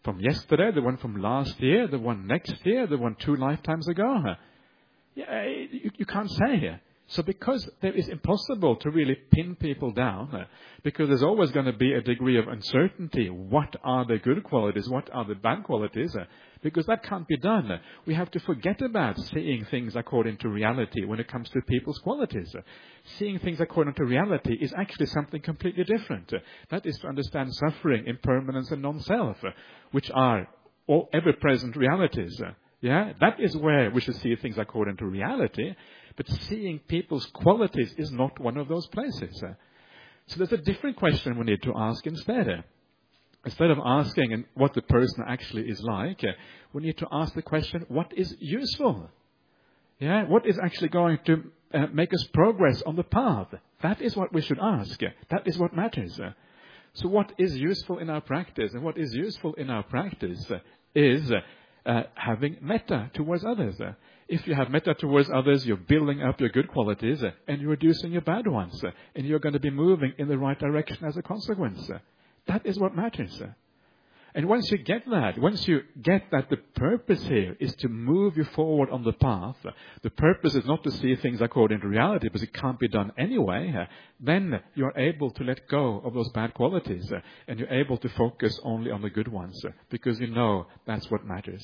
from yesterday, the one from last year, the one next year, the one 2 lifetimes ago? Yeah, you can't say. So because it is impossible to really pin people down, because there's always going to be a degree of uncertainty. What are the good qualities? What are the bad qualities? Because that can't be done. We have to forget about seeing things according to reality when it comes to people's qualities. Seeing things according to reality is actually something completely different. That is to understand suffering, impermanence, and non-self, which are all ever-present realities. Yeah, that is where we should see things according to reality. But seeing people's qualities is not one of those places. So there's a different question we need to ask instead. Instead of asking what the person actually is like, we need to ask the question, what is useful? Yeah, what is actually going to make us progress on the path? That is what we should ask. That is what matters. So what is useful in our practice? And what is useful in our practice is having metta towards others. If you have metta towards others, you're building up your good qualities and you're reducing your bad ones. And you're going to be moving in the right direction as a consequence. That is what matters. And once you get that the purpose here is to move you forward on the path, the purpose is not to see things according to reality because it can't be done anyway, then you're able to let go of those bad qualities and you're able to focus only on the good ones because you know that's what matters.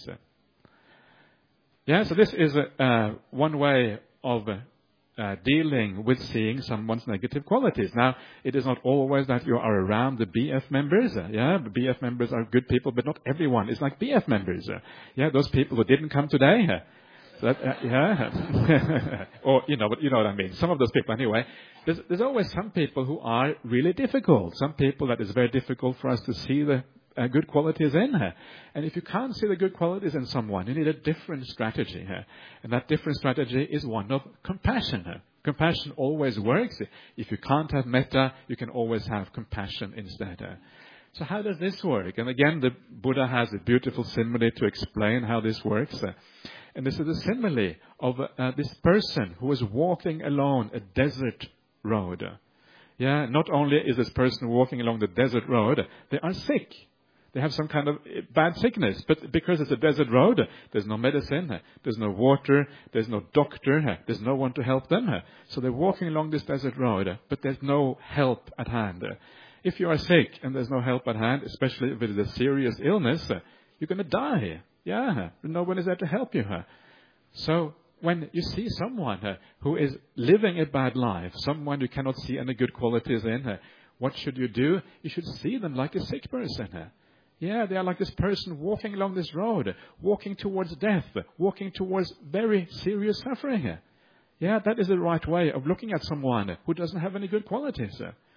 Yeah, so this is one way of dealing with seeing someone's negative qualities. Now, it is not always that you are around the BF members. Yeah, the BF members are good people, but not everyone is like BF members. Yeah, those people who didn't come today. So that, yeah, or you know what I mean. Some of those people, anyway. There's always some people who are really difficult. Some people that is very difficult for us to see the good qualities in her. And if you can't see the good qualities in someone, you need a different strategy here. And that different strategy is one of compassion. Compassion always works. If you can't have metta, you can always have compassion instead. So how does this work? And again, the Buddha has a beautiful simile to explain how this works. And this is a simile of this person who is walking along a desert road. Yeah, not only is this person walking along the desert road, they are sick. They have some kind of bad sickness. But because it's a desert road, there's no medicine, there's no water, there's no doctor, there's no one to help them. So they're walking along this desert road, but there's no help at hand. If you are sick and there's no help at hand, especially if it is a serious illness, you're going to die. Yeah, no one is there to help you. So when you see someone who is living a bad life, someone you cannot see any good qualities in, what should you do? You should see them like a sick person. Yeah, they are like this person walking along this road, walking towards death, walking towards very serious suffering. Yeah, that is the right way of looking at someone who doesn't have any good qualities.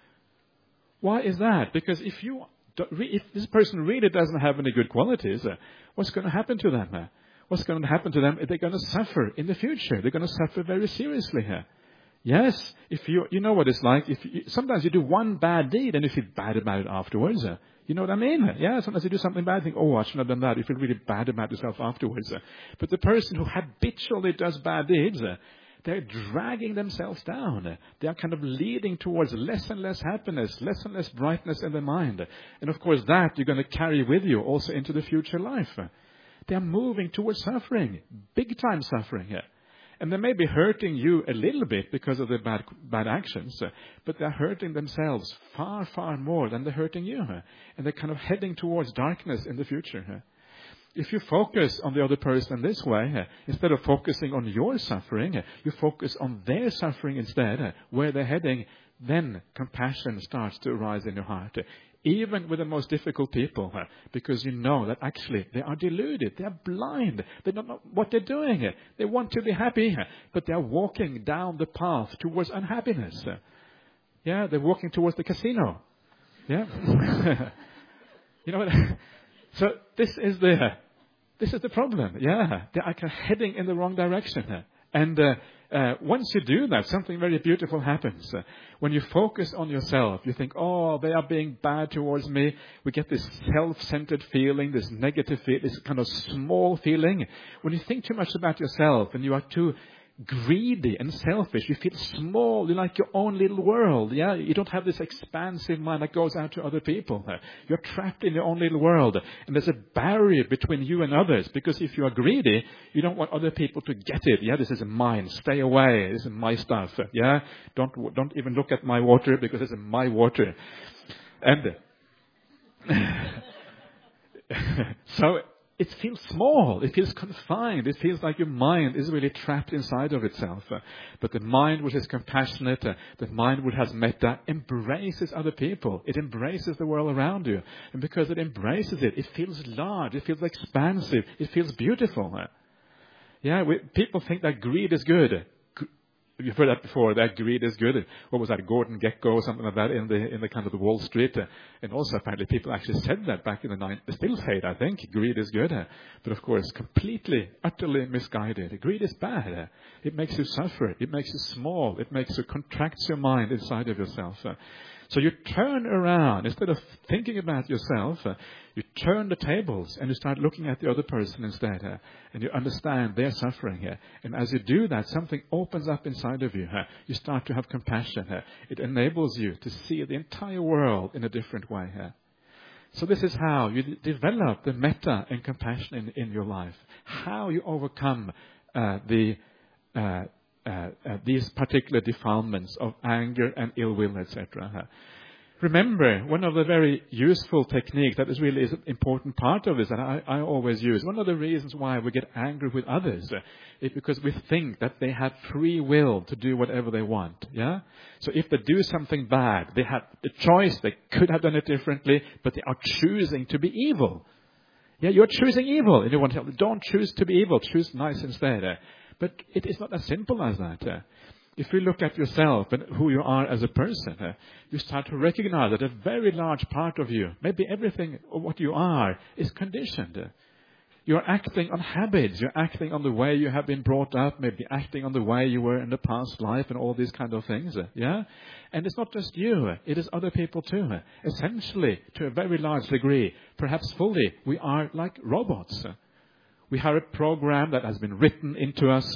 Why is that? Because if this person really doesn't have any good qualities, what's going to happen to them? What's going to happen to them? They're going to suffer in the future. They're going to suffer very seriously here. Yes, if you know what it's like. Sometimes you do one bad deed and you feel bad about it afterwards. You know what I mean? Yeah, sometimes you do something bad, think, oh, I shouldn't have done that. You feel really bad about yourself afterwards. But the person who habitually does bad deeds, they're dragging themselves down. They are kind of leading towards less and less happiness, less and less brightness in their mind. And of course that you're going to carry with you also into the future life. They are moving towards suffering, big time suffering here. And they may be hurting you a little bit because of their bad actions, but they're hurting themselves far, far more than they're hurting you. And they're kind of heading towards darkness in the future. If you focus on the other person this way, instead of focusing on your suffering, you focus on their suffering instead, where they're heading, then compassion starts to arise in your heart. Even with the most difficult people, because you know that actually they are deluded, they are blind, they don't know what they're doing. They want to be happy, but they are walking down the path towards unhappiness. Yeah, they're walking towards the casino. Yeah, you know what? So this is the problem. Yeah, they are kind of heading in the wrong direction. And once you do that, something very beautiful happens. When you focus on yourself, you think, oh, they are being bad towards me. We get this self-centered feeling, this negative feeling, this kind of small feeling. When you think too much about yourself and you are too greedy and selfish. You feel small. You're like your own little world. Yeah, you don't have this expansive mind that goes out to other people. You're trapped in your own little world. And there's a barrier between you and others. Because if you are greedy, you don't want other people to get it. Yeah, this is mine. Stay away. This is my stuff. Yeah, don't even look at my water because this is my water. And so it feels small. It feels confined. It feels like your mind is really trapped inside of itself. But the mind which is compassionate, the mind which has metta, embraces other people. It embraces the world around you. And because it embraces it, it feels large. It feels expansive. It feels beautiful. Yeah, people think that greed is good. You've heard that before, that greed is good. What was that, Gordon Gekko or something like that in the kind of the Wall Street? And also apparently people actually said that back in the 90s. They still say it, I think. Greed is good. But of course, completely, utterly misguided. Greed is bad. It makes you suffer. It makes you small. It makes you contracts your mind inside of yourself. So you turn around. Instead of thinking about yourself, you turn the tables and you start looking at the other person instead. And you understand their suffering. And as you do that, something opens up inside of you. You start to have compassion. It enables you to see the entire world in a different way. So this is how you develop the metta and compassion in your life. How you overcome these particular defilements of anger and ill will, etc. Remember, one of the very useful techniques that is really is an important part of this, and I always use, one of the reasons why we get angry with others is because we think that they have free will to do whatever they want. Yeah. So if they do something bad, they have the choice. They could have done it differently, but they are choosing to be evil. Yeah, you're choosing evil, and you want to tell them, don't choose to be evil. Choose nice instead. But it is not as simple as that. If you look at yourself and who you are as a person, you start to recognize that a very large part of you, maybe everything of what you are, is conditioned. You're acting on habits. You're acting on the way you have been brought up, maybe acting on the way you were in the past life and all these kind of things. Yeah? And it's not just you. It is other people too. Essentially, to a very large degree, perhaps fully, we are like robots. We have a program that has been written into us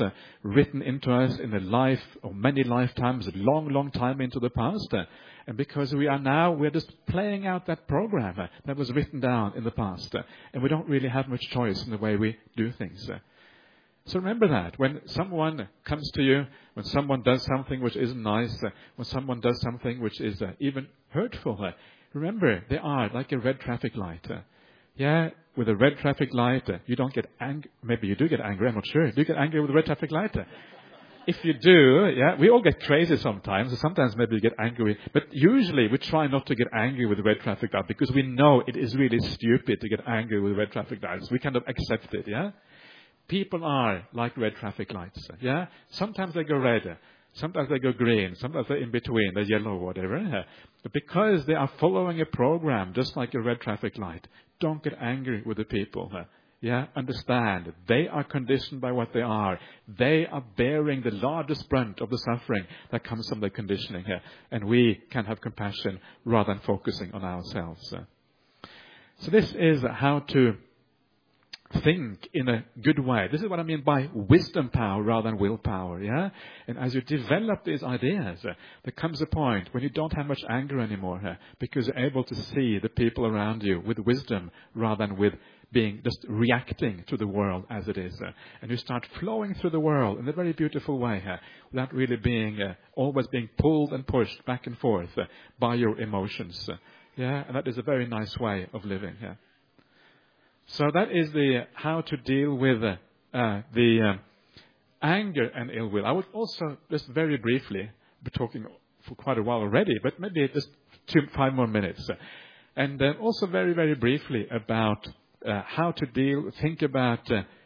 in the life of many lifetimes, a long, long time into the past. And because we're just playing out that program that was written down in the past. And we don't really have much choice in the way we do things. So remember that. When someone comes to you, when someone does something which isn't nice, when someone does something which is even hurtful, remember, they are like a red traffic light. Yeah, with a red traffic light, you don't get angry. Maybe you do get angry, I'm not sure. Do you get angry with a red traffic light? If you do, yeah, we all get crazy sometimes. Sometimes maybe you get angry. But usually we try not to get angry with the red traffic light because we know it is really stupid to get angry with red traffic lights. We kind of accept it, yeah? People are like red traffic lights, yeah? Sometimes they go red. Sometimes they go green. Sometimes they're in between. They're yellow or whatever. But because they are following a program just like a red traffic light, don't get angry with the people. Yeah, understand. They are conditioned by what they are. They are bearing the largest brunt of the suffering that comes from their conditioning here. And we can have compassion rather than focusing on ourselves. So this is how to think in a good way. This is what I mean by wisdom power rather than willpower, yeah? And as you develop these ideas, there comes a point when you don't have much anger anymore, because you're able to see the people around you with wisdom rather than with being just reacting to the world as it is. And you start flowing through the world in a very beautiful way, without really being, always being pulled and pushed back and forth by your emotions. Yeah, and that is a very nice way of living, yeah. So that is the how to deal with the anger and ill will. I would also just very briefly be talking for quite a while already, but maybe just 5 more minutes, and also very, very briefly about how to think about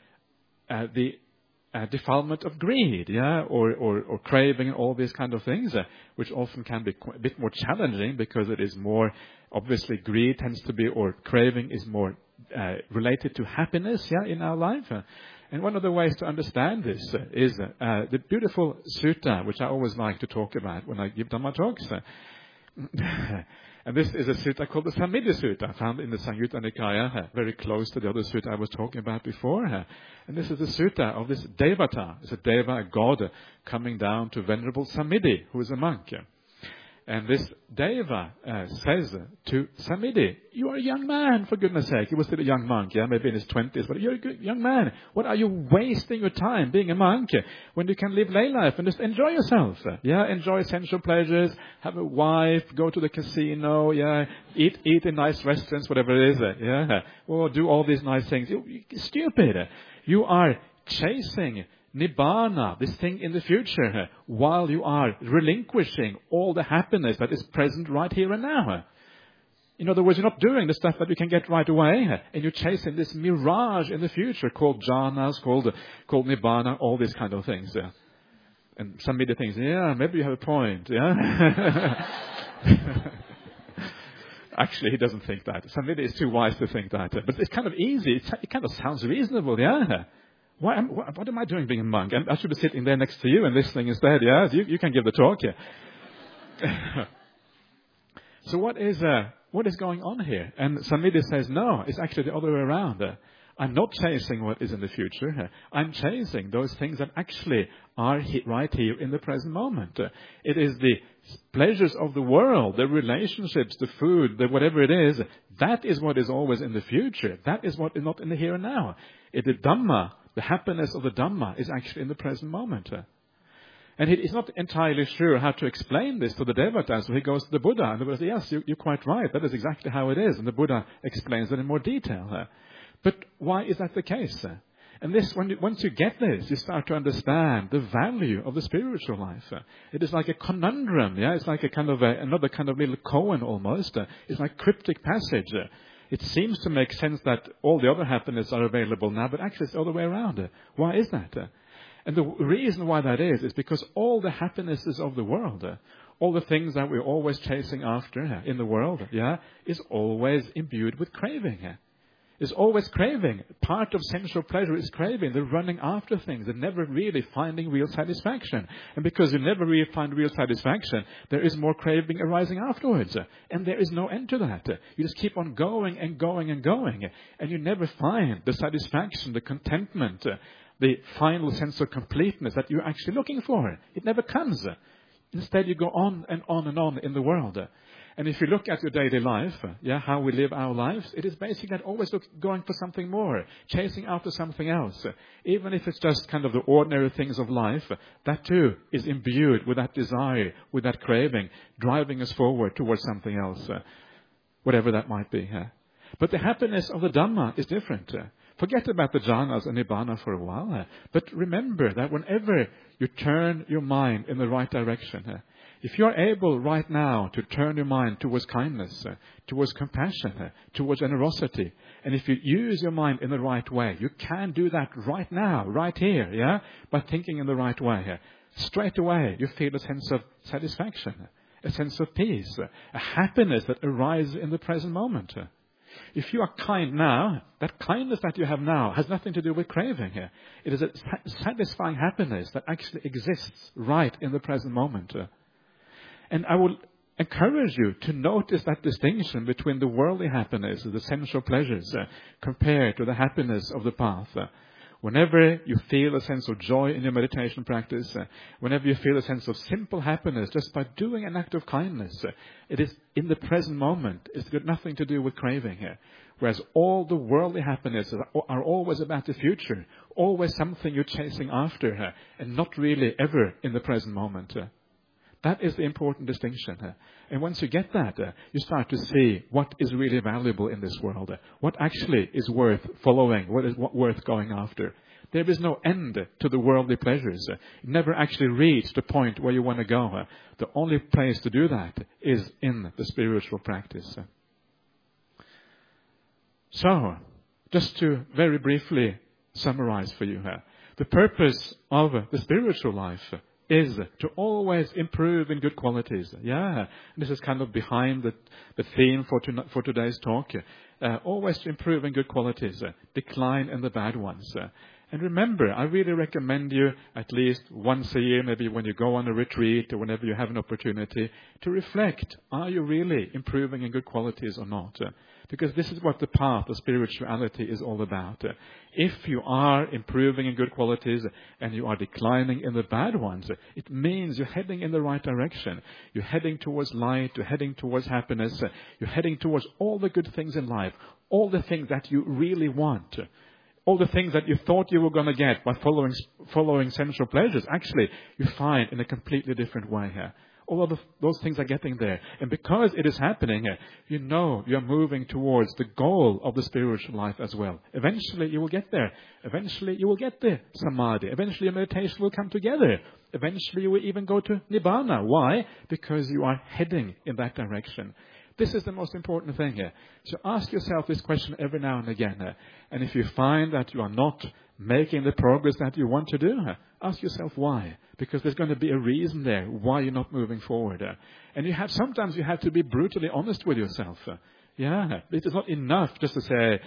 the defilement of greed, yeah, or craving and all these kind of things, which often can be a bit more challenging because it is more obviously greed tends to be, or craving is more related to happiness, yeah, in our life. And one of the ways to understand this is the beautiful sutta, which I always like to talk about when I give Dhamma talks. And this is a sutta called the Samiti Sutta, found in the Samyutta Nikaya, very close to the other sutta I was talking about before. And this is the sutta of this Devata. It's a Deva, a god, coming down to Venerable Samiti, who is a monk. And this Deva says to Samiti, "You are a young man, for goodness sake." He was still a young monk, maybe in his 20s, but you're a good young man. What are you wasting your time being a monk when you can live lay life and just enjoy yourself? Enjoy sensual pleasures, have a wife, go to the casino, eat in nice restaurants, whatever it is, or do all these nice things. You're stupid. You are chasing Nibbana, this thing in the future, while you are relinquishing all the happiness that is present right here and now. In other words, you're not doing the stuff that you can get right away, and you're chasing this mirage in the future called jhanas, called Nibbana, all these kind of things. And somebody thinks, maybe you have a point, Actually, he doesn't think that. Somebody is too wise to think that. But it's kind of easy. It kind of sounds reasonable, What am I doing being a monk? I should be sitting there next to you and listening instead, You can give the talk, So what is going on here? And Samiti says, no, it's actually the other way around. I'm not chasing what is in the future. I'm chasing those things that actually are right here in the present moment. It is the pleasures of the world, the relationships, the food, whatever it is. That is what is always in the future. That is what is not in the here and now. The Dhamma, the happiness of the Dhamma, is actually in the present moment. And he's not entirely sure how to explain this to the Devata, so he goes to the Buddha. And the Buddha says, yes, you're quite right. That is exactly how it is. And the Buddha explains it in more detail. But why is that the case? And once you get this, you start to understand the value of the spiritual life. It is like a conundrum. It's like a kind of another kind of little koan almost. It's like cryptic passage. It seems to make sense that all the other happiness are available now, but actually it's the other way around. Why is that? And the reason why that is because all the happinesses of the world, all the things that we're always chasing after in the world, is always imbued with craving. Is always craving. Part of sensual pleasure is craving, the running after things, and never really finding real satisfaction. And because you never really find real satisfaction, there is more craving arising afterwards. And there is no end to that. You just keep on going and going and going. And you never find the satisfaction, the contentment, the final sense of completeness that you're actually looking for. It never comes. Instead, you go on and on and on in the world. And if you look at your daily life, how we live our lives, it is basically that always going for something more, chasing after something else. Even if it's just kind of the ordinary things of life, that too is imbued with that desire, with that craving, driving us forward towards something else, whatever that might be. But the happiness of the Dhamma is different. Forget about the jhanas and nibbana for a while, but remember that whenever you turn your mind in the right direction, if you're able right now to turn your mind towards kindness, towards compassion, towards generosity, and if you use your mind in the right way, you can do that right now, right here, by thinking in the right way. Straight away, you feel a sense of satisfaction, a sense of peace, a happiness that arises in the present moment. If you are kind now, that kindness that you have now has nothing to do with craving here. It is a satisfying happiness that actually exists right in the present moment. And I will encourage you to notice that distinction between the worldly happiness, the sensual pleasures, compared to the happiness of the path. Whenever you feel a sense of joy in your meditation practice, whenever you feel a sense of simple happiness just by doing an act of kindness, it is in the present moment. It's got nothing to do with craving here. Whereas all the worldly happinesses are always about the future, always something you're chasing after, and not really ever in the present moment. That is the important distinction. And once you get that, you start to see what is really valuable in this world, what actually is worth following, what is worth going after. There is no end to the worldly pleasures. You never actually reach the point where you want to go. The only place to do that is in the spiritual practice. So, just to very briefly summarize for you here, the purpose of the spiritual life is to always improve in good qualities. And this is kind of behind the theme for today's talk. Always to improve in good qualities, decline in the bad ones. And remember, I really recommend you at least once a year, maybe when you go on a retreat or whenever you have an opportunity, to reflect, are you really improving in good qualities or not? Because this is what the path of spirituality is all about. If you are improving in good qualities and you are declining in the bad ones, it means you're heading in the right direction. You're heading towards light, you're heading towards happiness, you're heading towards all the good things in life, all the things that you really want. All the things that you thought you were going to get by following sensual pleasures, actually, you find in a completely different way here. All of those things are getting there. And because it is happening, you know you're moving towards the goal of the spiritual life as well. Eventually, you will get there. Eventually, you will get the samadhi. Eventually, your meditation will come together. Eventually, you will even go to nibbana. Why? Because you are heading in that direction. This is the most important thing here. So ask yourself this question every now and again. And if you find that you are not making the progress that you want to do, ask yourself why. Because there's going to be a reason there why you're not moving forward. And sometimes you have to be brutally honest with yourself. It is not enough just to say,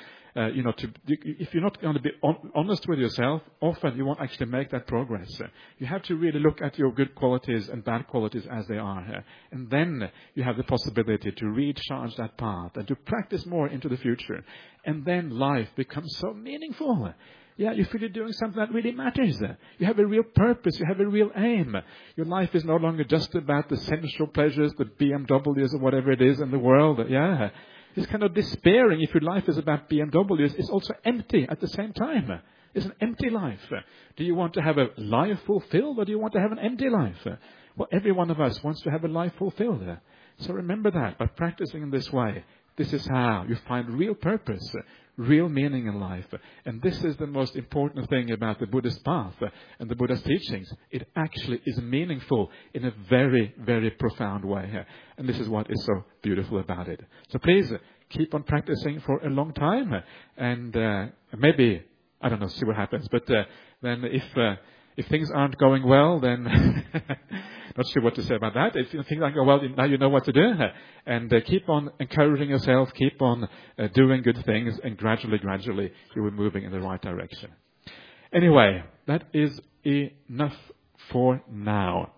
if you're not going to be honest with yourself, often you won't actually make that progress. You have to really look at your good qualities and bad qualities as they are. And then you have the possibility to recharge that path and to practice more into the future. And then life becomes so meaningful. You feel you're doing something that really matters. You have a real purpose. You have a real aim. Your life is no longer just about the sensual pleasures, the BMWs or whatever it is in the world. It's kind of despairing if your life is about BMWs. It's also empty at the same time. It's an empty life. Do you want to have a life fulfilled or do you want to have an empty life? Well, every one of us wants to have a life fulfilled. So remember that by practicing in this way. This is how you find real purpose, real meaning in life. And this is the most important thing about the Buddhist path and the Buddha's teachings. It actually is meaningful in a very, very profound way. And this is what is so beautiful about it. So please keep on practicing for a long time. And maybe, I don't know, see what happens. But then if things aren't going well, then not sure what to say about that. If things aren't going well, now you know what to do. And keep on encouraging yourself, keep on doing good things, and gradually, you will be moving in the right direction. Anyway, that is enough for now.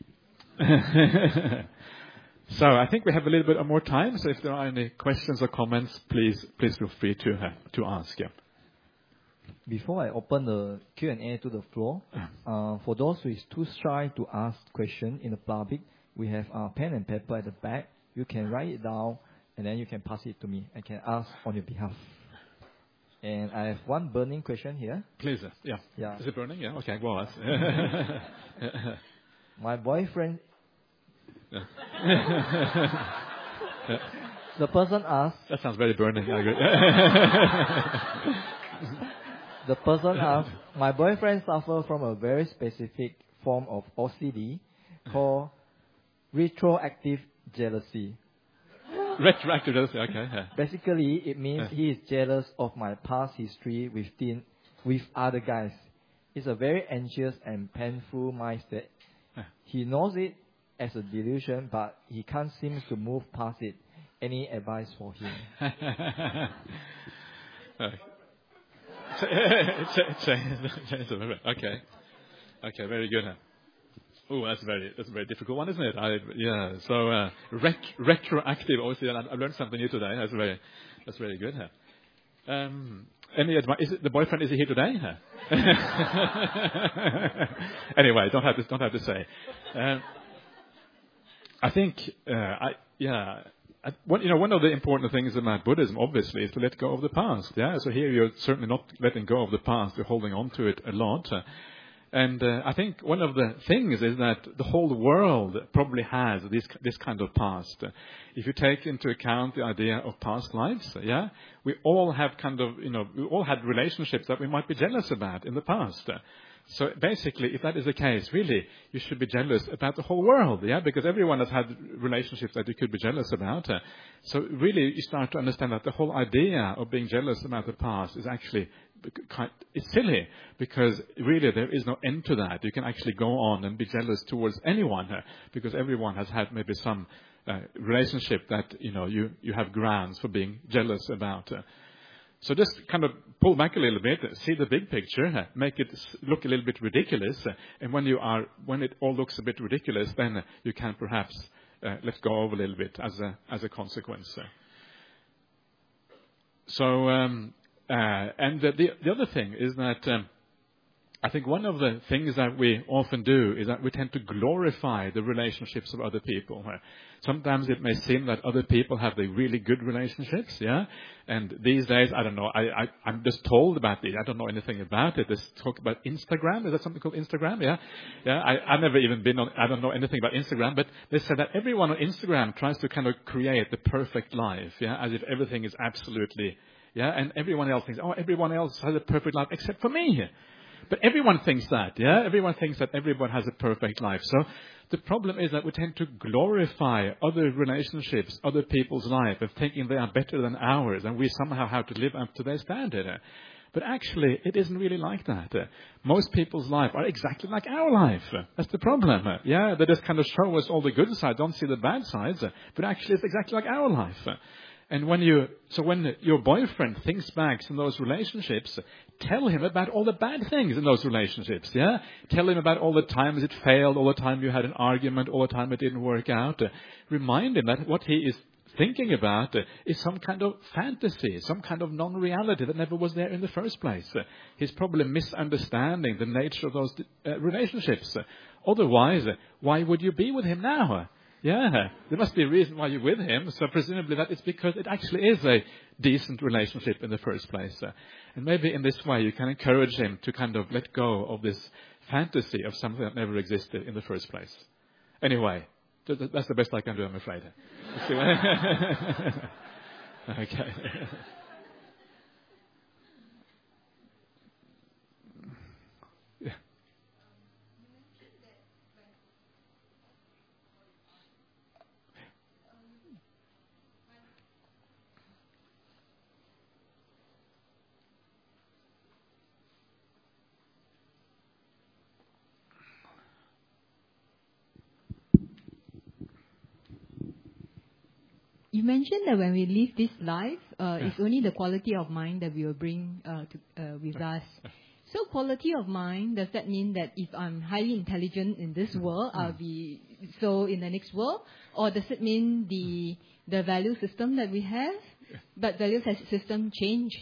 So I think we have a little bit more time. So if there are any questions or comments, please feel free to ask. Before I open the Q&A to the floor, for those who is too shy to ask question in the public, we have pen and paper at the back. You can write it down and then you can pass it to me. I can ask on your behalf. And I have one burning question here. Please, yeah. Is it burning? Yeah. Okay. Well, my boyfriend. The person asked. That sounds very burning. I agree. The person asked, my boyfriend suffers from a very specific form of OCD called retroactive jealousy. Retroactive jealousy, okay. Yeah. Basically, it means he is jealous of my past history with other guys. It's a very anxious and painful mindset. He knows it as a delusion, but he can't seem to move past it. Any advice for him? Okay, very good. Oh, that's a very difficult one, isn't it? So retroactive. Obviously, I learned something new today. That's very good. Any advice? The boyfriend is he here today? Anyway, don't have to say. I think one of the important things about Buddhism, obviously, is to let go of the past. So here you're certainly not letting go of the past; you're holding on to it a lot. And I think one of the things is that the whole world probably has this kind of past. If you take into account the idea of past lives, we all have we all had relationships that we might be jealous about in the past. So basically, if that is the case, really, you should be jealous about the whole world, because everyone has had relationships that you could be jealous about. So really, you start to understand that the whole idea of being jealous about the past is actually it's silly, because really there is no end to that. You can actually go on and be jealous towards anyone, because everyone has had maybe some relationship that you have grounds for being jealous about. So just kind of pull back a little bit, see the big picture, make it look a little bit ridiculous, and when it all looks a bit ridiculous, then you can perhaps let go of a little bit as a consequence. So, and the other thing is that I think one of the things that we often do is that we tend to glorify the relationships of other people. Sometimes it may seem that other people have the really good relationships, yeah. And these days, I don't know. I'm just told about these. I don't know anything about it. There's talk about Instagram. Is that something called Instagram? Yeah, yeah. I've never even been on. I don't know anything about Instagram. But they said that everyone on Instagram tries to kind of create the perfect life, yeah, as if everything is absolutely, yeah. And everyone else thinks, oh, everyone else has a perfect life except for me. But everyone thinks that, yeah? Everyone thinks that everyone has a perfect life. So the problem is that we tend to glorify other relationships, other people's life, of thinking they are better than ours, and we somehow have to live up to their standard. But actually, it isn't really like that. Most people's life are exactly like our life. That's the problem. Yeah, they just kind of show us all the good sides, don't see the bad sides. But actually, it's exactly like our life. And when your boyfriend thinks back on those relationships, tell him about all the bad things in those relationships, yeah? Tell him about all the times it failed, all the time you had an argument, all the time it didn't work out. Remind him that what he is thinking about is some kind of fantasy, some kind of non-reality that never was there in the first place. He's probably misunderstanding the nature of those relationships. Otherwise, why would you be with him now? Yeah, there must be a reason why you're with him. So presumably that is because it actually is a decent relationship in the first place. And maybe in this way you can encourage him to kind of let go of this fantasy of something that never existed in the first place. Anyway, that's the best I can do, I'm afraid. Okay. You mentioned that when we live this life, it's only the quality of mind that we will bring with us. So quality of mind, does that mean that if I'm highly intelligent in this world, I'll be so in the next world? Or does it mean the value system that we have? But value system change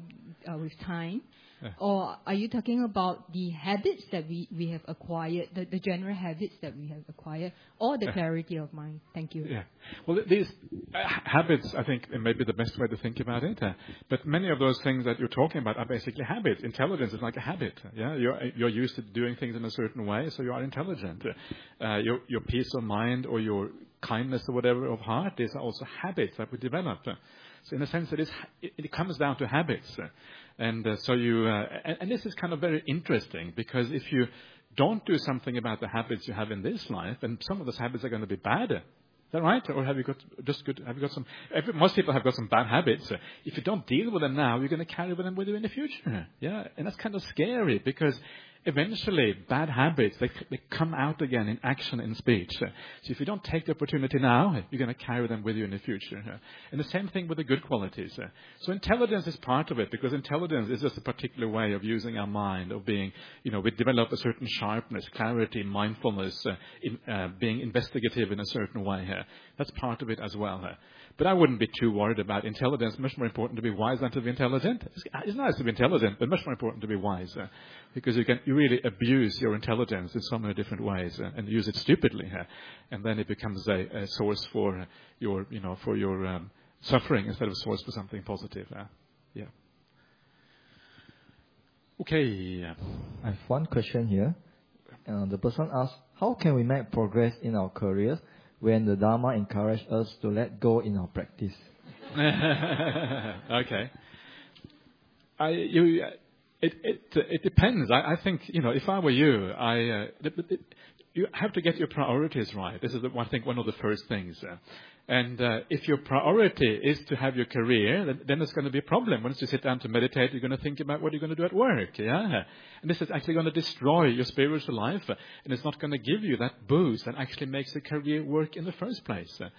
with time. Or are you talking about the habits that we have acquired, the general habits that we have acquired, or the clarity of mind? Thank you. Yeah. Well, these habits, I think, may be the best way to think about it. But many of those things that you're talking about are basically habits. Intelligence is like a habit. Yeah, you're used to doing things in a certain way, so you are intelligent. Your peace of mind or your kindness or whatever of heart is also habits that we develop. So in a sense, it comes down to habits. And so and this is kind of very interesting, because if you don't do something about the habits you have in this life, and some of those habits are going to be bad. Is that right? Or have you got just good? Have you got some? Most people have got some bad habits. If you don't deal with them now, you're going to carry them with you in the future. Yeah, and that's kind of scary, because eventually bad habits they come out again in action and speech. So if you don't take the opportunity now, you're going to carry them with you in the future. And the same thing with the good qualities. So intelligence is part of it, because intelligence is just a particular way of using our mind, of being, we develop a certain sharpness, clarity, mindfulness, being investigative in a certain way. That's part of it as well. But I wouldn't be too worried about intelligence. Much more important to be wise than to be intelligent. It's nice to be intelligent, but much more important to be wise, because you really abuse your intelligence in so many different ways and use it stupidly, and then it becomes a source for your suffering instead of a source for something positive. Yeah. Okay. I have one question here. The person asks, how can we make progress in our careers when the Dharma encourages us to let go in our practice? Okay. It depends. I think, if I were you, you have to get your priorities right. This is, I think, one of the first things. And if your priority is to have your career, then it's going to be a problem. Once you sit down to meditate, you're going to think about what you're going to do at work. Yeah, and this is actually going to destroy your spiritual life, and it's not going to give you that boost that actually makes the career work in the first place.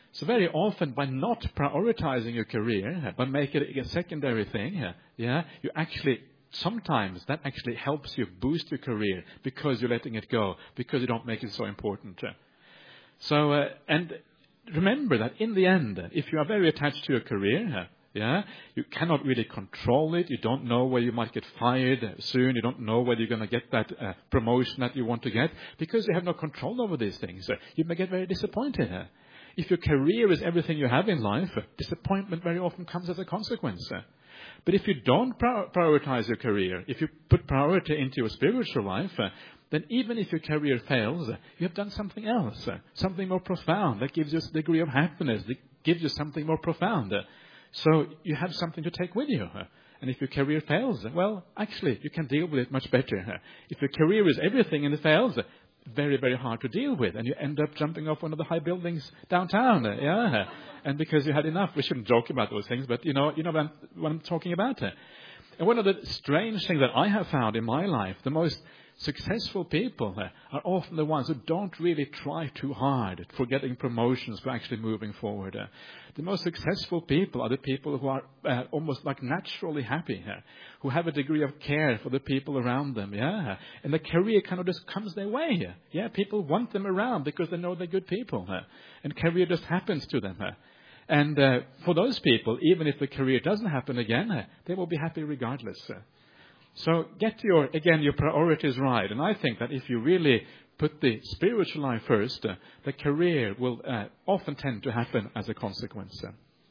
So very often, by not prioritizing your career, by making it a secondary thing, you actually, sometimes that actually helps you boost your career because you're letting it go, because you don't make it so important. So, and remember that in the end, if you are very attached to your career, you cannot really control it. You don't know where you might get fired soon. You don't know whether you're going to get that promotion that you want to get because you have no control over these things. You may get very disappointed. If your career is everything you have in life, disappointment very often comes as a consequence. But if you don't prioritize your career, if you put priority into your spiritual life, then even if your career fails, you have done something else, something more profound that gives you a degree of happiness, that gives you something more profound. So you have something to take with you. And if your career fails, well, actually, you can deal with it much better. If your career is everything and it fails, very, very hard to deal with. And you end up jumping off one of the high buildings downtown. And because you had enough, we shouldn't joke about those things, but you know what I'm talking about. And one of the strange things that I have found in my life, the most successful people are often the ones who don't really try too hard for getting promotions, for actually moving forward. The most successful people are the people who are almost like naturally happy, who have a degree of care for the people around them. And the career kind of just comes their way. People want them around because they know they're good people. And career just happens to them. And for those people, even if the career doesn't happen again, they will be happy regardless. So get your priorities right. And I think that if you really put the spiritual life first, the career will often tend to happen as a consequence.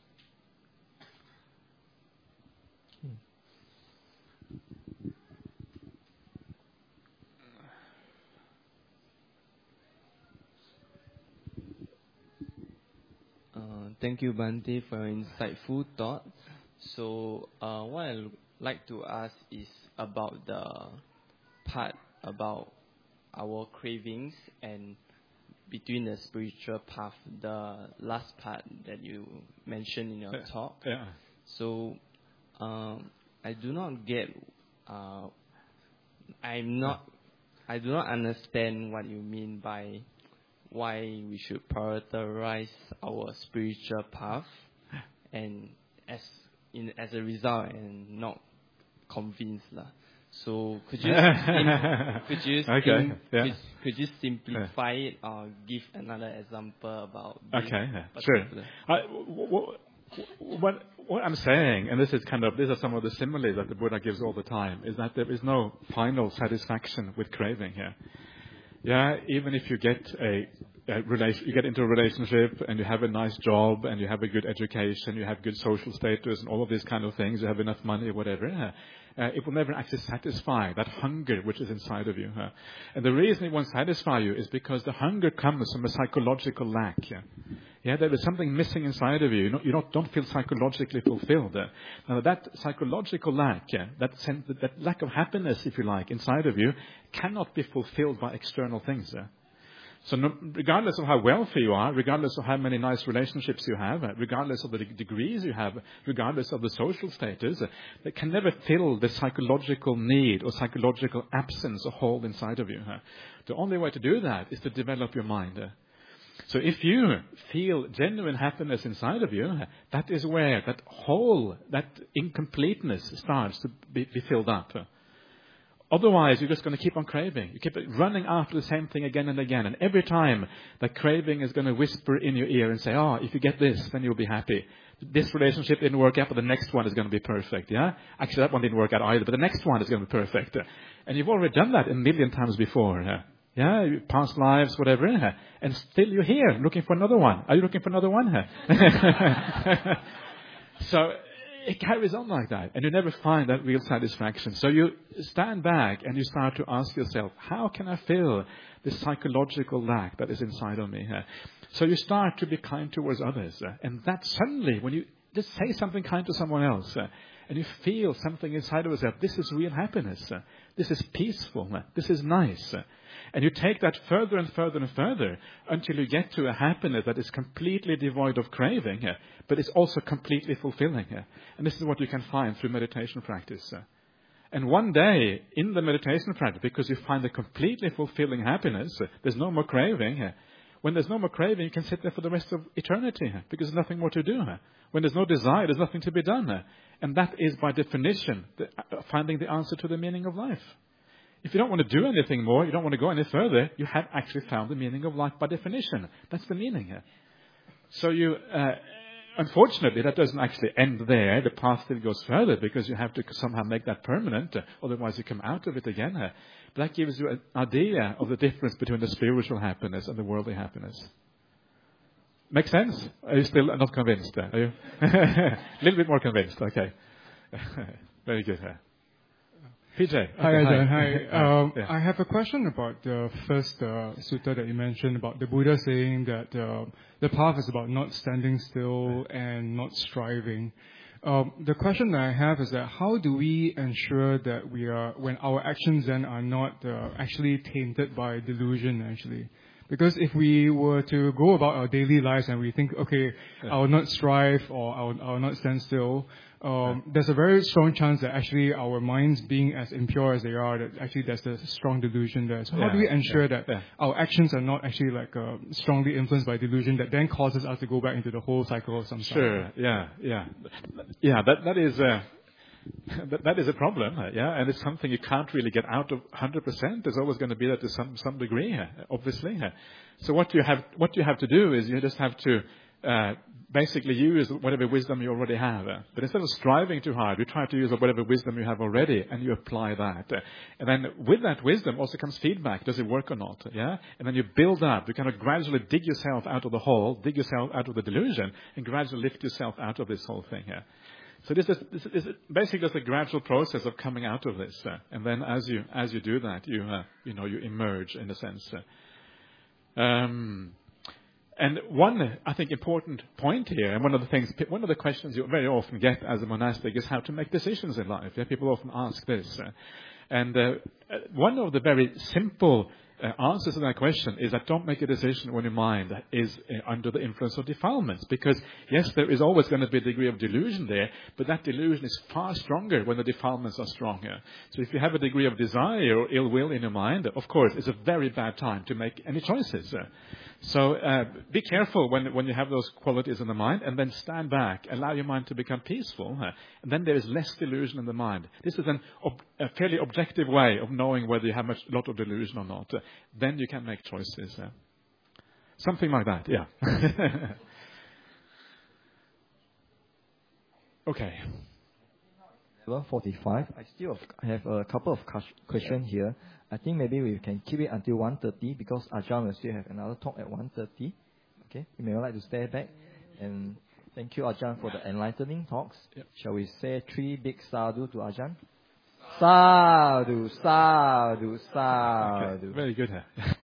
Thank you, Bhante, for your insightful thought. So what I'd like to ask is about the part about our cravings and between the spiritual path, the last part that you mentioned in your talk. So I do not get, I do not understand what you mean by why we should prioritize our spiritual path, and as a result, and not convinced lah. So could you could you simplify it or give another example about this? Sure. What I'm saying, and these are some of the similes that the Buddha gives all the time, is that there is no final satisfaction with craving here. Even if you get you get into a relationship and you have a nice job and you have a good education, you have good social status and all of these kind of things, you have enough money, whatever, it will never actually satisfy that hunger which is inside of you. And the reason it won't satisfy you is because the hunger comes from a psychological lack. There is something missing inside of you. You don't feel psychologically fulfilled. Now that psychological lack, that lack of happiness, if you like, inside of you, cannot be fulfilled by external things. So regardless of how wealthy you are, regardless of how many nice relationships you have, regardless of the degrees you have, regardless of the social status, they can never fill the psychological need or psychological absence or hole inside of you. The only way to do that is to develop your mind. So if you feel genuine happiness inside of you, that is where that hole, that incompleteness starts to be filled up. Otherwise, you're just going to keep on craving. You keep running after the same thing again and again. And every time, that craving is going to whisper in your ear and say, if you get this, then you'll be happy. This relationship didn't work out, but the next one is going to be perfect. Actually, that one didn't work out either, but the next one is going to be perfect. And you've already done that a million times before. Past lives, whatever. And still you're here looking for another one. Are you looking for another one? So it carries on like that, and you never find that real satisfaction. So you stand back and you start to ask yourself, how can I fill this psychological lack that is inside of me? So you start to be kind towards others, and that suddenly, when you just say something kind to someone else, and you feel something inside of yourself, this is real happiness, this is peaceful, this is nice. And you take that further and further and further until you get to a happiness that is completely devoid of craving, but it's also completely fulfilling. And this is what you can find through meditation practice. And one day, in the meditation practice, because you find a completely fulfilling happiness, there's no more craving. When there's no more craving, you can sit there for the rest of eternity because there's nothing more to do. When there's no desire, there's nothing to be done. And that is, by definition, finding the answer to the meaning of life. If you don't want to do anything more, you don't want to go any further, you have actually found the meaning of life by definition. That's the meaning. So unfortunately, that doesn't actually end there. The path still goes further because you have to somehow make that permanent. Otherwise, you come out of it again. But that gives you an idea of the difference between the spiritual happiness and the worldly happiness. Make sense? Are you still not convinced? Are you? A little bit more convinced. Okay. Very good. PJ. Hi, Ajahn. Hi. Yeah. I have a question about the first sutta that you mentioned about the Buddha saying that the path is about not standing still and not striving. The question that I have is that how do we ensure that when our actions then are not actually tainted by delusion actually? Because if we were to go about our daily lives and we think, okay, I will not strive or I will not stand still, there's a very strong chance that actually our minds being as impure as they are, that actually there's a strong delusion there. So how do we ensure that our actions are not actually strongly influenced by delusion that then causes us to go back into the whole cycle of samsara? Sure, yeah. That is a problem, and it's something you can't really get out of 100%. There's always going to be that to some degree, obviously. So what you have to do is you just have to basically use whatever wisdom you already have. But instead of striving too hard, you try to use whatever wisdom you have already, and you apply that. And then with that wisdom also comes feedback. Does it work or not? Yeah. And then you build up. You kind of gradually dig yourself out of the hole, dig yourself out of the delusion, and gradually lift yourself out of this whole thing here. So this is basically just a gradual process of coming out of this, and then as you do that, you emerge in a sense. And one, I think, important point here, and one of the questions you very often get as a monastic is how to make decisions in life. Yeah, people often ask this, and one of the very simple answers to that question is that don't make a decision when your mind is under the influence of defilements. Because, yes, there is always going to be a degree of delusion there, but that delusion is far stronger when the defilements are stronger. So if you have a degree of desire or ill will in your mind, of course, it's a very bad time to make any choices. So be careful when you have those qualities in the mind, and then stand back, allow your mind to become peaceful, and then there is less delusion in the mind. This is a fairly objective way of knowing whether you have a lot of delusion or not. Then you can make choices. Something like that, yeah. Okay. Level 45. I still have a couple of questions here. I think maybe we can keep it until 1:30 because Ajahn will still have another talk at 1:30. Okay, you may like to stay back. And thank you, Ajahn, for the enlightening talks. Yep. Shall we say 3 big sadhu to Ajahn? Sadhu, sadhu, sadhu. Okay. Very good.